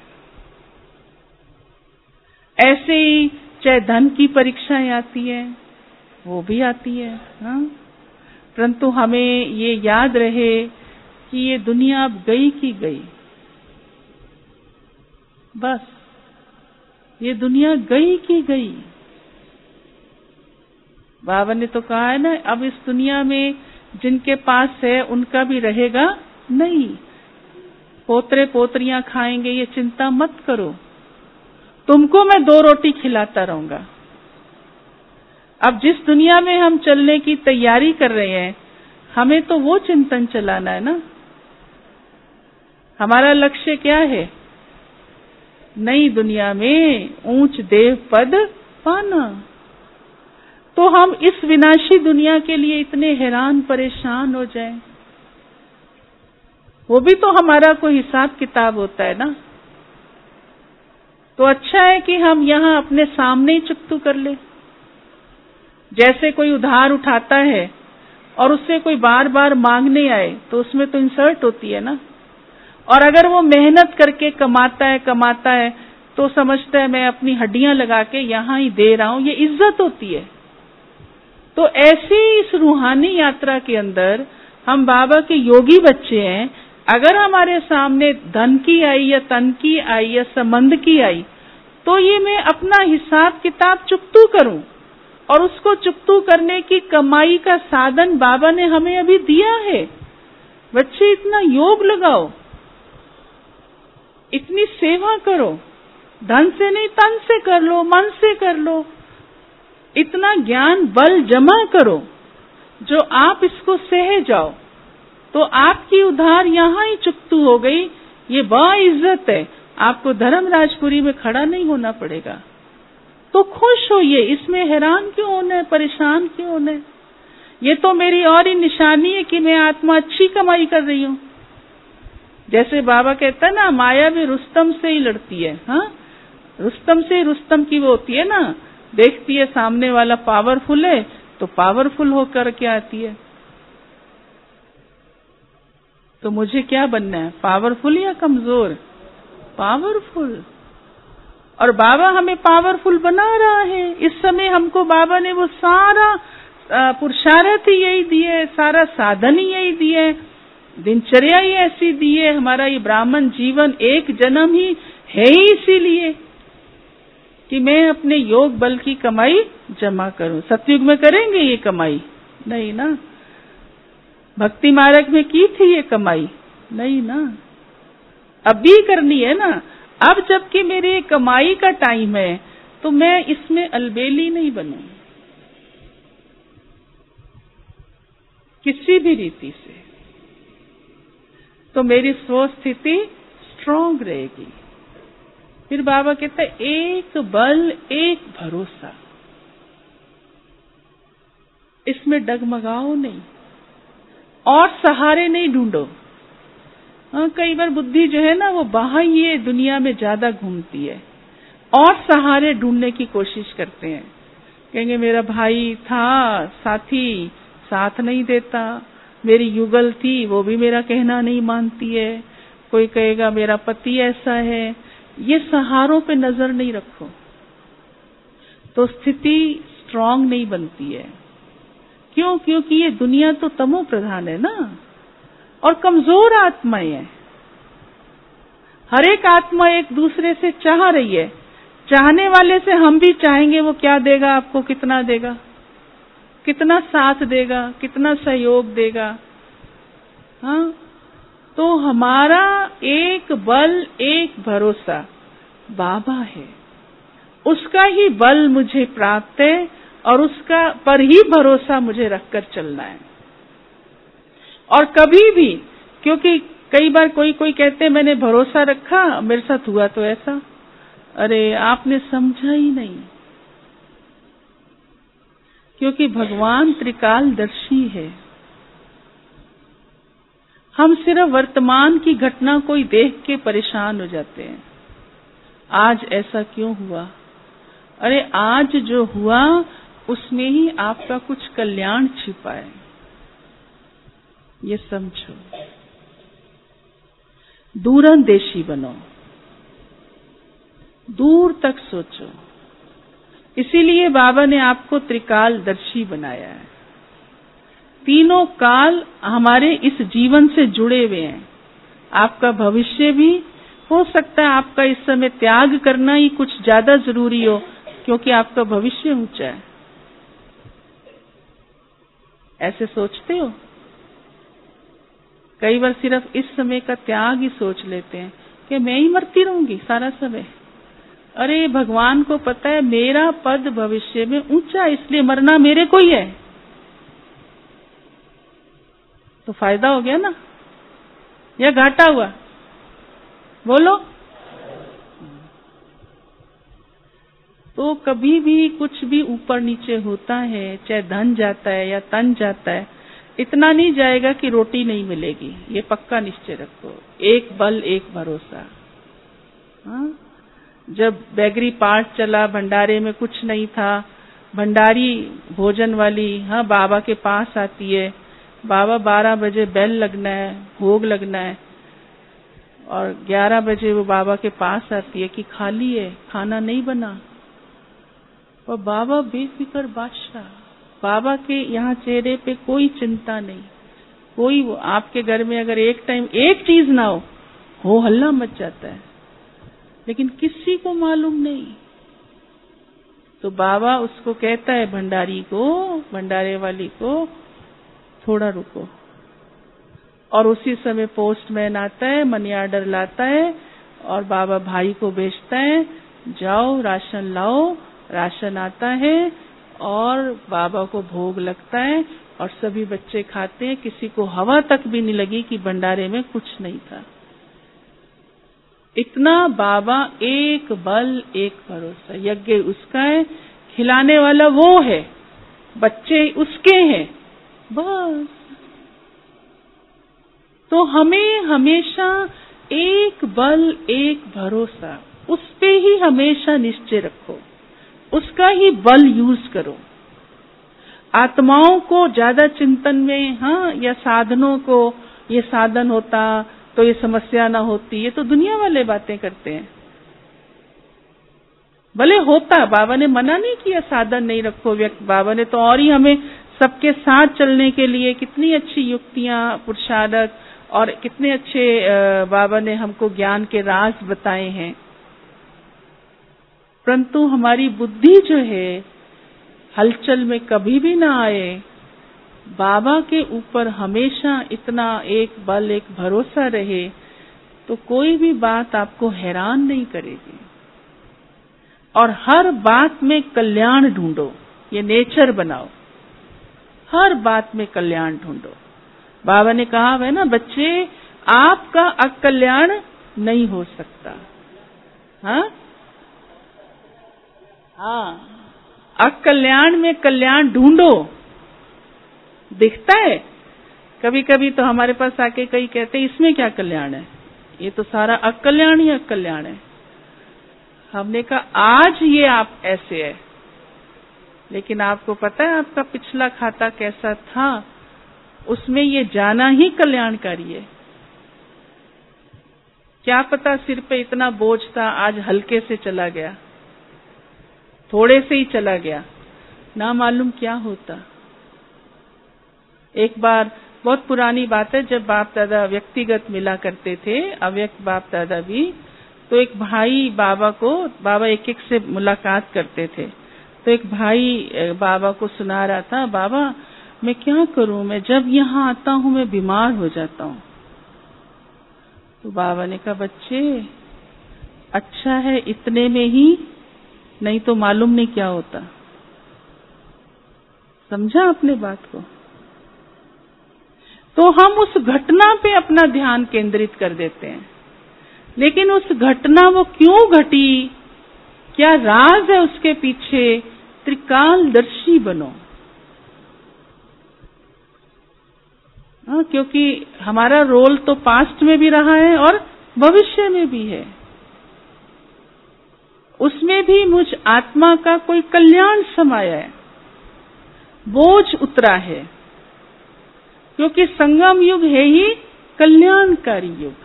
ऐसे ही चाहे धन की परीक्षाएं आती है, वो भी आती है, हाँ? परंतु हमें ये याद रहे कि ये दुनिया अब गई की गई, बस ये दुनिया गई की गई। बाबा ने तो कहा है ना, अब इस दुनिया में जिनके पास है उनका भी रहेगा नहीं, पोतरे पोतरियां खाएंगे, ये चिंता मत करो, तुमको मैं दो रोटी खिलाता रहूंगा। अब जिस दुनिया में हम चलने की तैयारी कर रहे हैं, हमें तो वो चिंतन चलाना है ना। हमारा लक्ष्य क्या है? नई दुनिया में ऊंच देव पद पाना। तो हम इस विनाशी दुनिया के लिए इतने हैरान परेशान हो जाएं, वो भी तो हमारा कोई हिसाब किताब होता है ना। तो अच्छा है कि हम यहाँ अपने सामने ही चुकतू कर ले। जैसे कोई उधार उठाता है और उससे कोई बार बार मांगने आए तो उसमें तो इंसल्ट होती है ना। और अगर वो मेहनत करके कमाता है कमाता है तो समझता है मैं अपनी हड्डियां लगा के यहाँ ही दे रहा हूं, ये इज्जत होती है। तो ऐसी इस रूहानी यात्रा के अंदर हम बाबा के योगी बच्चे हैं। अगर हमारे सामने धन की आई या तन की आई या संबंध की आई, तो ये मैं अपना हिसाब किताब चुकतू करूं, और उसको चुकतू करने की कमाई का साधन बाबा ने हमें अभी दिया है। बच्चे इतना योग लगाओ, इतनी सेवा करो, धन से नहीं तन से कर लो, मन से कर लो, इतना ज्ञान बल जमा करो जो आप इसको सह जाओ, तो आपकी उधार यहाँ ही चुकतू हो गई। ये बा इज्जत है, आपको धर्मराजपुरी में खड़ा नहीं होना पड़ेगा। तो खुश होइए, इसमें हैरान क्यों होना है, परेशान क्यों होना है? ये तो मेरी और ही निशानी है कि मैं आत्मा अच्छी कमाई कर रही हूँ। जैसे बाबा कहता है ना, माया भी रुस्तम से ही लड़ती है। हाँ, रुस्तम से रुस्तम की वो होती है ना, देखती है सामने वाला पावरफुल है तो पावरफुल होकर के आती है। तो मुझे क्या बनना है, पावरफुल या कमजोर? पावरफुल। और बाबा हमें पावरफुल बना रहा है। इस समय हमको बाबा ने वो सारा पुरुषार्थ ही यही दिए, सारा साधन ही यही दिए, दिनचर्या ही ऐसी दी है। हमारा ये ब्राह्मण जीवन एक जन्म ही है ही इसीलिए कि मैं अपने योग बल की कमाई जमा करूं। सतयुग में करेंगे ये कमाई? नहीं ना। भक्ति मार्ग में की थी ये कमाई? नहीं ना। अब भी करनी है ना। अब जबकि मेरे कमाई का टाइम है तो मैं इसमें अलबेली नहीं बनूं किसी भी रीति से, तो मेरी सोच स्थिति स्ट्रांग रहेगी। फिर बाबा कहते हैं एक बल एक भरोसा, इसमें डगमगाओ नहीं और सहारे नहीं ढूंढो। हाँ, कई बार बुद्धि जो है ना वो बाह्य दुनिया में ज्यादा घूमती है और सहारे ढूंढने की कोशिश करते हैं। कहेंगे मेरा भाई था, साथी साथ नहीं देता, मेरी युगल थी वो भी मेरा कहना नहीं मानती है, कोई कहेगा मेरा पति ऐसा है। ये सहारों पे नजर नहीं रखो तो स्थिति स्ट्रांग नहीं बनती है। क्यों? क्योंकि ये दुनिया तो तमो प्रधान है ना, और कमजोर आत्माएं हैं। हर एक आत्मा एक दूसरे से चाह रही है। चाहने वाले से हम भी चाहेंगे, वो क्या देगा आपको, कितना देगा, कितना साथ देगा, कितना सहयोग देगा। हाँ, तो हमारा एक बल एक भरोसा बाबा है, उसका ही बल मुझे प्राप्त है और उसका पर ही भरोसा मुझे रखकर चलना है। और कभी भी, क्योंकि कई बार कोई कोई कहते हैं मैंने भरोसा रखा, मेरे साथ हुआ तो ऐसा। अरे आपने समझा ही नहीं, क्योंकि भगवान त्रिकालदर्शी है। हम सिर्फ वर्तमान की घटना को ही देख के परेशान हो जाते हैं। आज ऐसा क्यों हुआ? अरे आज जो हुआ उसमें ही आपका कुछ कल्याण छिपा है, ये समझो। दूरंदेशी बनो, दूर तक सोचो। इसीलिए बाबा ने आपको त्रिकालदर्शी बनाया है। तीनों काल हमारे इस जीवन से जुड़े हुए हैं। आपका भविष्य भी हो सकता है आपका इस समय त्याग करना ही कुछ ज्यादा जरूरी हो, क्योंकि आपका भविष्य ऊंचा है। ऐसे सोचते हो? कई बार सिर्फ इस समय का त्याग ही सोच लेते हैं कि मैं ही मरती रहूंगी सारा समय। अरे भगवान को पता है मेरा पद भविष्य में ऊंचा, इसलिए मरना मेरे को ही है। तो फायदा हो गया ना या घाटा हुआ? बोलो। तो कभी भी कुछ भी ऊपर नीचे होता है, चाहे धन जाता है या तन जाता है, इतना नहीं जाएगा कि रोटी नहीं मिलेगी, ये पक्का निश्चय रखो। एक बल एक भरोसा। हाँ? जब बैगरी पाठ चला, भंडारे में कुछ नहीं था, भंडारी भोजन वाली हाँ बाबा के पास आती है, बाबा बारह बजे बेल लगना है, भोग लगना है, और ग्यारह बजे वो बाबा के पास आती है कि खाली है, खाना नहीं बना। और बाबा बेफिक्र बादशाह, बाबा के यहाँ चेहरे पे कोई चिंता नहीं, कोई वो आपके घर में अगर एक टाइम एक चीज ना हो, हो हल्ला मच जाता है, लेकिन किसी को मालूम नहीं। तो बाबा उसको कहता है भंडारी को, भंडारे वाली को, थोड़ा रुको। और उसी समय पोस्टमैन आता है, मनी ऑर्डर लाता है और बाबा भाई को भेजता है, जाओ राशन लाओ। राशन आता है और बाबा को भोग लगता है और सभी बच्चे खाते हैं। किसी को हवा तक भी नहीं लगी कि भंडारे में कुछ नहीं था। इतना बाबा एक बल एक भरोसा। यज्ञ उसका है, खिलाने वाला वो है, बच्चे उसके हैं, बस। तो हमें हमेशा एक बल एक भरोसा, उस पे ही हमेशा निश्चय रखो, उसका ही बल यूज करो। आत्माओं को ज्यादा चिंतन में, हाँ, या साधनों को, ये साधन होता तो ये समस्या ना होती, ये तो दुनिया वाले बातें करते हैं। भले होता, बाबा ने मना नहीं किया साधन नहीं रखो व्यक्ति, बाबा ने तो और ही हमें सबके साथ चलने के लिए कितनी अच्छी युक्तियां, पुरुषार्थ और कितने अच्छे बाबा ने हमको ज्ञान के राज बताए हैं। परंतु हमारी बुद्धि जो है हलचल में कभी भी ना आए, बाबा के ऊपर हमेशा इतना एक बल एक भरोसा रहे, तो कोई भी बात आपको हैरान नहीं करेगी। और हर बात में कल्याण ढूंढो, ये नेचर बनाओ, हर बात में कल्याण ढूंढो। बाबा ने कहा है ना बच्चे, आपका अकल्याण नहीं हो सकता। हाँ हाँ, अकल्याण में कल्याण ढूंढो। दिखता है कभी कभी तो हमारे पास आके कई कहते हैं इसमें क्या कल्याण है, ये तो सारा अकल्याण ही अकल्याण है। हमने कहा आज ये आप ऐसे है, लेकिन आपको पता है आपका पिछला खाता कैसा था, उसमें ये जाना ही कल्याणकारी है। क्या पता सिर पे इतना बोझ था, आज हल्के से चला गया, थोड़े से ही चला गया, ना मालूम क्या होता। एक बार, बहुत पुरानी बात है, जब बाप दादा व्यक्तिगत मिला करते थे, अव्यक्त बाप दादा भी, तो एक भाई बाबा को, बाबा एक एक से मुलाकात करते थे, तो एक भाई बाबा को सुना रहा था, बाबा मैं क्या करूं, मैं जब यहाँ आता हूं मैं बीमार हो जाता हूं। तो बाबा ने कहा बच्चे अच्छा है इतने में ही, नहीं तो मालूम नहीं क्या होता। समझा आपने बात को? तो हम उस घटना पे अपना ध्यान केंद्रित कर देते हैं, लेकिन उस घटना वो क्यों घटी, क्या राज है उसके पीछे, त्रिकालदर्शी बनो। हाँ, क्योंकि हमारा रोल तो पास्ट में भी रहा है और भविष्य में भी है, उसमें भी मुझ आत्मा का कोई कल्याण समाया है, बोझ उतरा है, क्योंकि संगम युग है ही कल्याणकारी युग,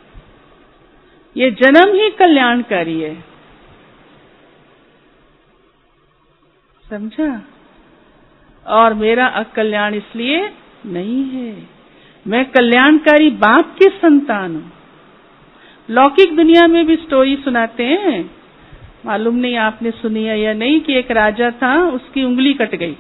ये जन्म ही कल्याणकारी है। समझा? और मेरा अकल्याण इसलिए नहीं है। मैं कल्याणकारी बाप की संतान हूं। लौकिक दुनिया में भी स्टोरी सुनाते हैं, मालूम नहीं आपने सुनी है या नहीं, कि एक राजा था, उसकी उंगली कट गई।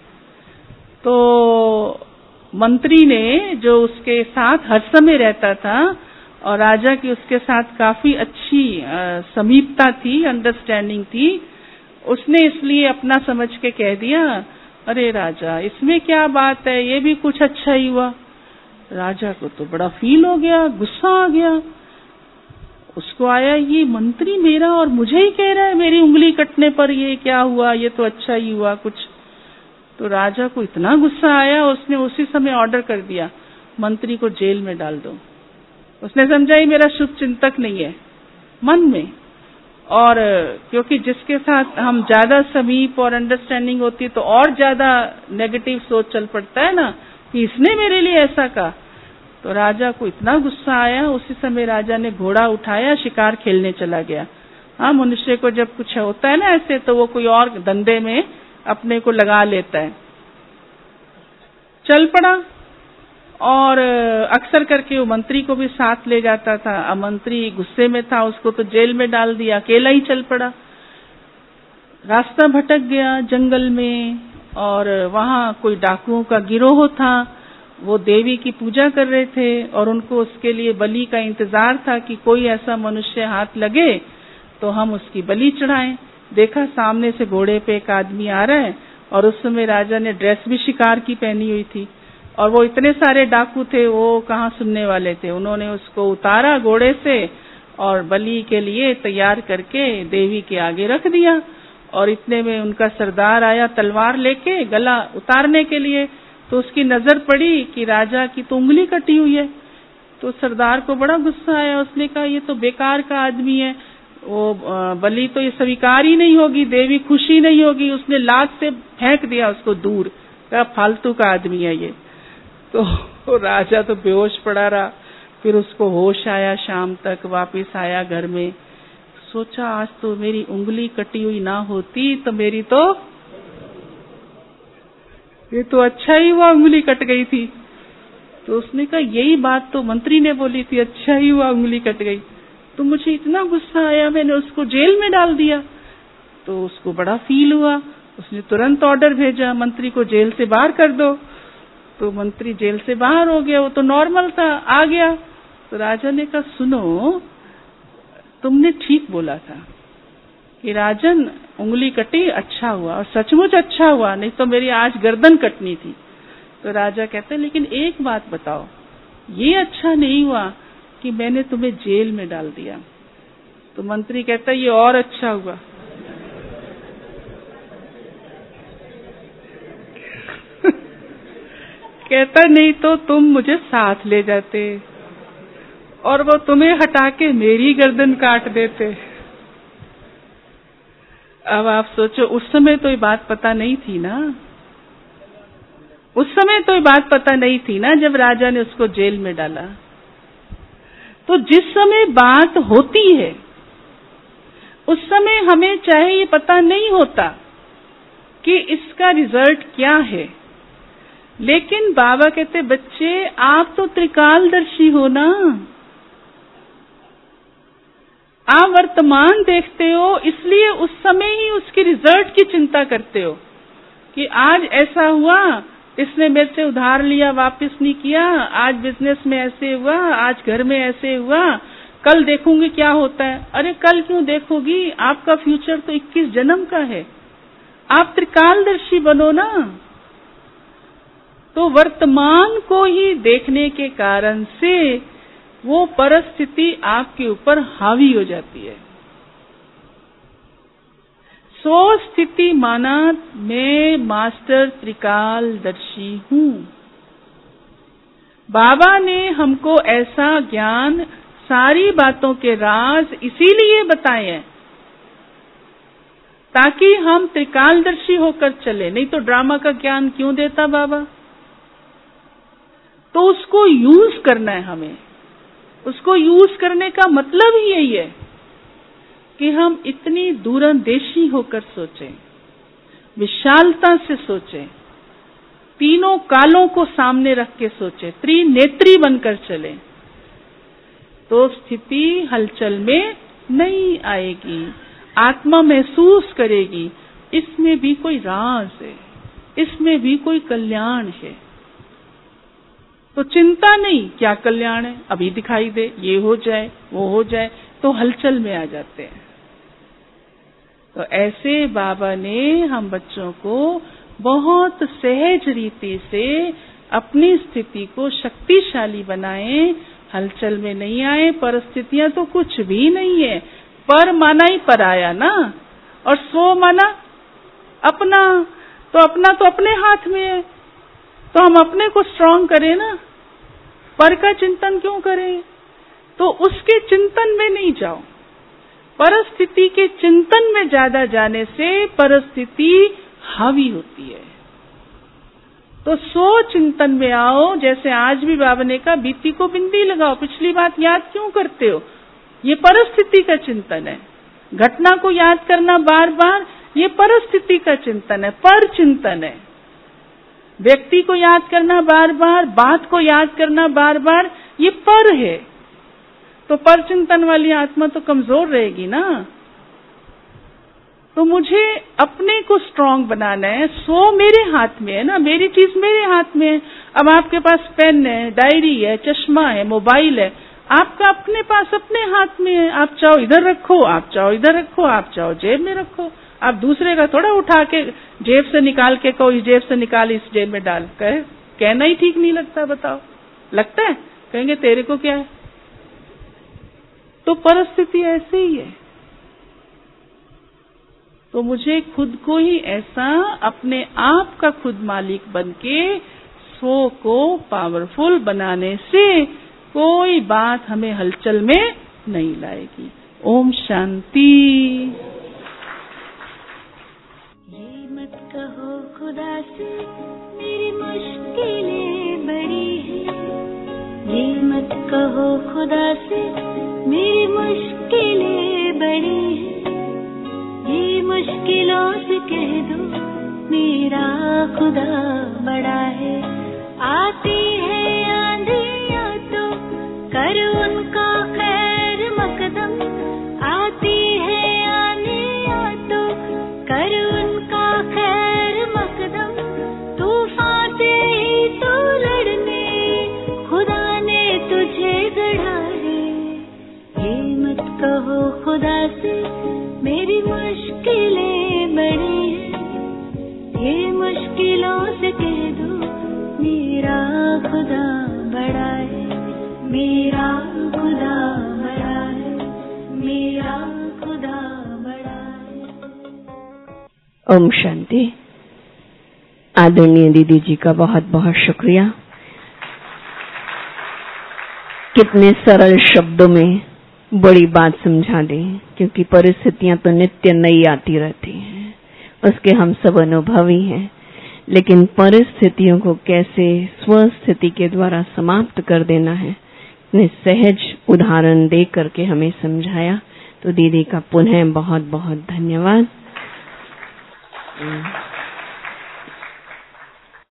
तो मंत्री ने, जो उसके साथ हर समय रहता था और राजा की उसके साथ काफी अच्छी समीपता थी, अंडरस्टैंडिंग थी, उसने इसलिए अपना समझ के कह दिया, अरे राजा इसमें क्या बात है, ये भी कुछ अच्छा ही हुआ। राजा को तो बड़ा फील हो गया, गुस्सा आ गया। उसको आया, ये मंत्री मेरा और मुझे ही कह रहा है मेरी उंगली कटने पर ये क्या हुआ, ये तो अच्छा ही हुआ कुछ। तो राजा को इतना गुस्सा आया, उसने उसी समय ऑर्डर कर दिया, मंत्री को जेल में डाल दो। उसने समझा ही मेरा शुभ चिंतक नहीं है मन में। और क्योंकि जिसके साथ हम ज्यादा समीप और अंडरस्टैंडिंग होती है तो और ज्यादा नेगेटिव सोच चल पड़ता है ना, कि इसने मेरे लिए ऐसा कहा। तो राजा को इतना गुस्सा आया, उसी समय राजा ने घोड़ा उठाया, शिकार खेलने चला गया। हाँ, मनुष्य को जब कुछ होता है ना ऐसे, तो वो कोई और धंधे में अपने को लगा लेता है। चल पड़ा और अक्सर करके वो मंत्री को भी साथ ले जाता था। अब मंत्री गुस्से में था, उसको तो जेल में डाल दिया, अकेला ही चल पड़ा। रास्ता भटक गया जंगल में और वहां कोई डाकुओं का गिरोह था। वो देवी की पूजा कर रहे थे और उनको उसके लिए बलि का इंतजार था कि कोई ऐसा मनुष्य हाथ लगे तो हम उसकी बलि चढ़ाएं। देखा सामने से घोड़े पे एक आदमी आ रहा है और उस समय राजा ने ड्रेस भी शिकार की पहनी हुई थी और वो इतने सारे डाकू थे, वो कहाँ सुनने वाले थे। उन्होंने उसको उतारा घोड़े से और बलि के लिए तैयार करके देवी के आगे रख दिया। और इतने में उनका सरदार आया तलवार लेके गला उतारने के लिए, तो उसकी नजर पड़ी कि राजा की तो उंगली कटी हुई है। तो सरदार को बड़ा गुस्सा आया, उसने कहा ये तो बेकार का आदमी है, वो बलि तो ये स्वीकार ही नहीं होगी, देवी खुशी नहीं होगी। उसने लात से फेंक दिया उसको दूर, कहा फालतू का आदमी है ये। तो राजा तो बेहोश पड़ा रहा। फिर उसको होश आया, शाम तक वापस आया घर में। सोचा आज तो मेरी उंगली कटी हुई ना होती तो मेरी तो ये तो अच्छा ही हुआ उंगली कट गई थी। तो उसने कहा यही बात तो मंत्री ने बोली थी, अच्छा ही हुआ उंगली कट गई। तो मुझे इतना गुस्सा आया, मैंने उसको जेल में डाल दिया। तो उसको बड़ा फील हुआ, उसने तुरंत ऑर्डर भेजा, मंत्री को जेल से बाहर कर दो। तो मंत्री जेल से बाहर हो गया, वो तो नॉर्मल था, आ गया। तो राजा ने कहा सुनो, तुमने ठीक बोला था कि राजन उंगली कटी, अच्छा हुआ, और सचमुच अच्छा हुआ, नहीं तो मेरी आज गर्दन कटनी थी। तो राजा कहते लेकिन एक बात बताओ, ये अच्छा नहीं हुआ कि मैंने तुम्हें जेल में डाल दिया। तो मंत्री कहता ये और अच्छा हुआ। कहता नहीं तो तुम मुझे साथ ले जाते और वो तुम्हें हटा के मेरी गर्दन काट देते। अब आप सोचो, उस समय तो ये बात पता नहीं थी ना, उस समय तो ये बात पता नहीं थी ना जब राजा ने उसको जेल में डाला। तो जिस समय बात होती है उस समय हमें चाहे ये पता नहीं होता कि इसका रिजल्ट क्या है, लेकिन बाबा कहते बच्चे आप तो त्रिकालदर्शी हो ना, आप वर्तमान देखते हो, इसलिए उस समय ही उसके रिजल्ट की चिंता करते हो कि आज ऐसा हुआ, इसने मेरे से उधार लिया वापस नहीं किया, आज बिजनेस में ऐसे हुआ, आज घर में ऐसे हुआ, कल देखूंगी क्या होता है। अरे कल क्यों देखोगी, आपका फ्यूचर तो इक्कीस जन्म का है। आप त्रिकालदर्शी बनो ना। तो वर्तमान को ही देखने के कारण से वो परिस्थिति आपके ऊपर हावी हो जाती है। सो स्थिति माना मैं मास्टर त्रिकालदर्शी हूँ। बाबा ने हमको ऐसा ज्ञान, सारी बातों के राज इसीलिए बताए हैं ताकि हम त्रिकालदर्शी होकर चले। नहीं तो ड्रामा का ज्ञान क्यों देता बाबा? तो उसको यूज करना है हमें। उसको यूज करने का मतलब ही यही है कि हम इतनी दूरंदेशी होकर सोचें, विशालता से सोचें, तीनों कालों को सामने रख के सोचे, त्रिनेत्री बनकर चले, तो स्थिति हलचल में नहीं आएगी। आत्मा महसूस करेगी इसमें भी कोई राज है, इसमें भी कोई कल्याण है। तो चिंता नहीं क्या कल्याण है, अभी दिखाई दे, ये हो जाए वो हो जाए, तो हलचल में आ जाते हैं। तो ऐसे बाबा ने हम बच्चों को बहुत सहज रीति से अपनी स्थिति को शक्तिशाली बनाए, हलचल में नहीं आए। परिस्थितियां तो कुछ भी नहीं है, पर माना ही पराया ना, और स्व माना अपना, तो अपना तो अपने हाथ में है, तो हम अपने को स्ट्रांग करें ना, पर का चिंतन क्यों करें? तो उसके चिंतन में नहीं जाओ, परिस्थिति के चिंतन में ज्यादा जाने से परिस्थिति हावी होती है। तो सो चिंतन में आओ, जैसे आज भी बाबा ने कहा बीती को बिंदी लगाओ, पिछली बात याद क्यों करते हो? ये परिस्थिति का चिंतन है। घटना को याद करना बार बार, ये परिस्थिति का चिंतन है, पर चिंतन है। व्यक्ति को याद करना बार बार, बात को याद करना बार बार, ये पर है। तो पर चिंतन वाली आत्मा तो कमजोर रहेगी ना। तो मुझे अपने को स्ट्रांग बनाना है, सो मेरे हाथ में है ना, मेरी चीज मेरे हाथ में है। अब आपके पास पेन है, डायरी है, चश्मा है, मोबाइल है, आपका अपने पास अपने हाथ में है। आप चाहो इधर रखो, आप चाहो इधर रखो, आप चाहो जेब में रखो। आप दूसरे का थोड़ा उठा के जेब से निकाल के कहो इस जेब से निकाल इस जेब में डाल, कहे कहना ही ठीक नहीं लगता। बताओ, लगता है? कहेंगे तेरे को क्या है। तो परिस्थिति ऐसे ही है। तो मुझे खुद को ही ऐसा अपने आप का खुद मालिक बनके स्व को पावरफुल बनाने से कोई बात हमें हलचल में नहीं लाएगी। ओम शांति। ये मत कहो खुदा से मेरी मुश्किलें बड़ी हैं, ये मत कहो खुदा से मेरी मुश्किलें बड़ी हैं, ये मुश्किलों से कह दो मेरा खुदा बड़ा है। आती है आंधियां तो कर उनका खैर मकदम, आती है आंधियां तो कर उनका खैर मकदम, तूफान से ही तो लड़ने खुदा ने तुझे गढ़ा है। ये मत कहो खुदा से मेरी मुश्किलें बड़ी हैं, ये मुश्किलों से कह दो मेरा खुदा बड़ा है, मेरा खुदा बड़ा है, मेरा खुदा बड़ा है। ओम शांति। आदरणीय दीदी जी का बहुत बहुत शुक्रिया। कितने सरल शब्दों में बड़ी बात समझा दें, क्योंकि परिस्थितियां तो नित्य नई आती रहती हैं, उसके हम सब अनुभवी हैं। लेकिन परिस्थितियों को कैसे स्वस्थिति के द्वारा समाप्त कर देना है, इतने सहज उदाहरण दे करके हमें समझाया। तो दीदी का पुनः बहुत बहुत धन्यवाद।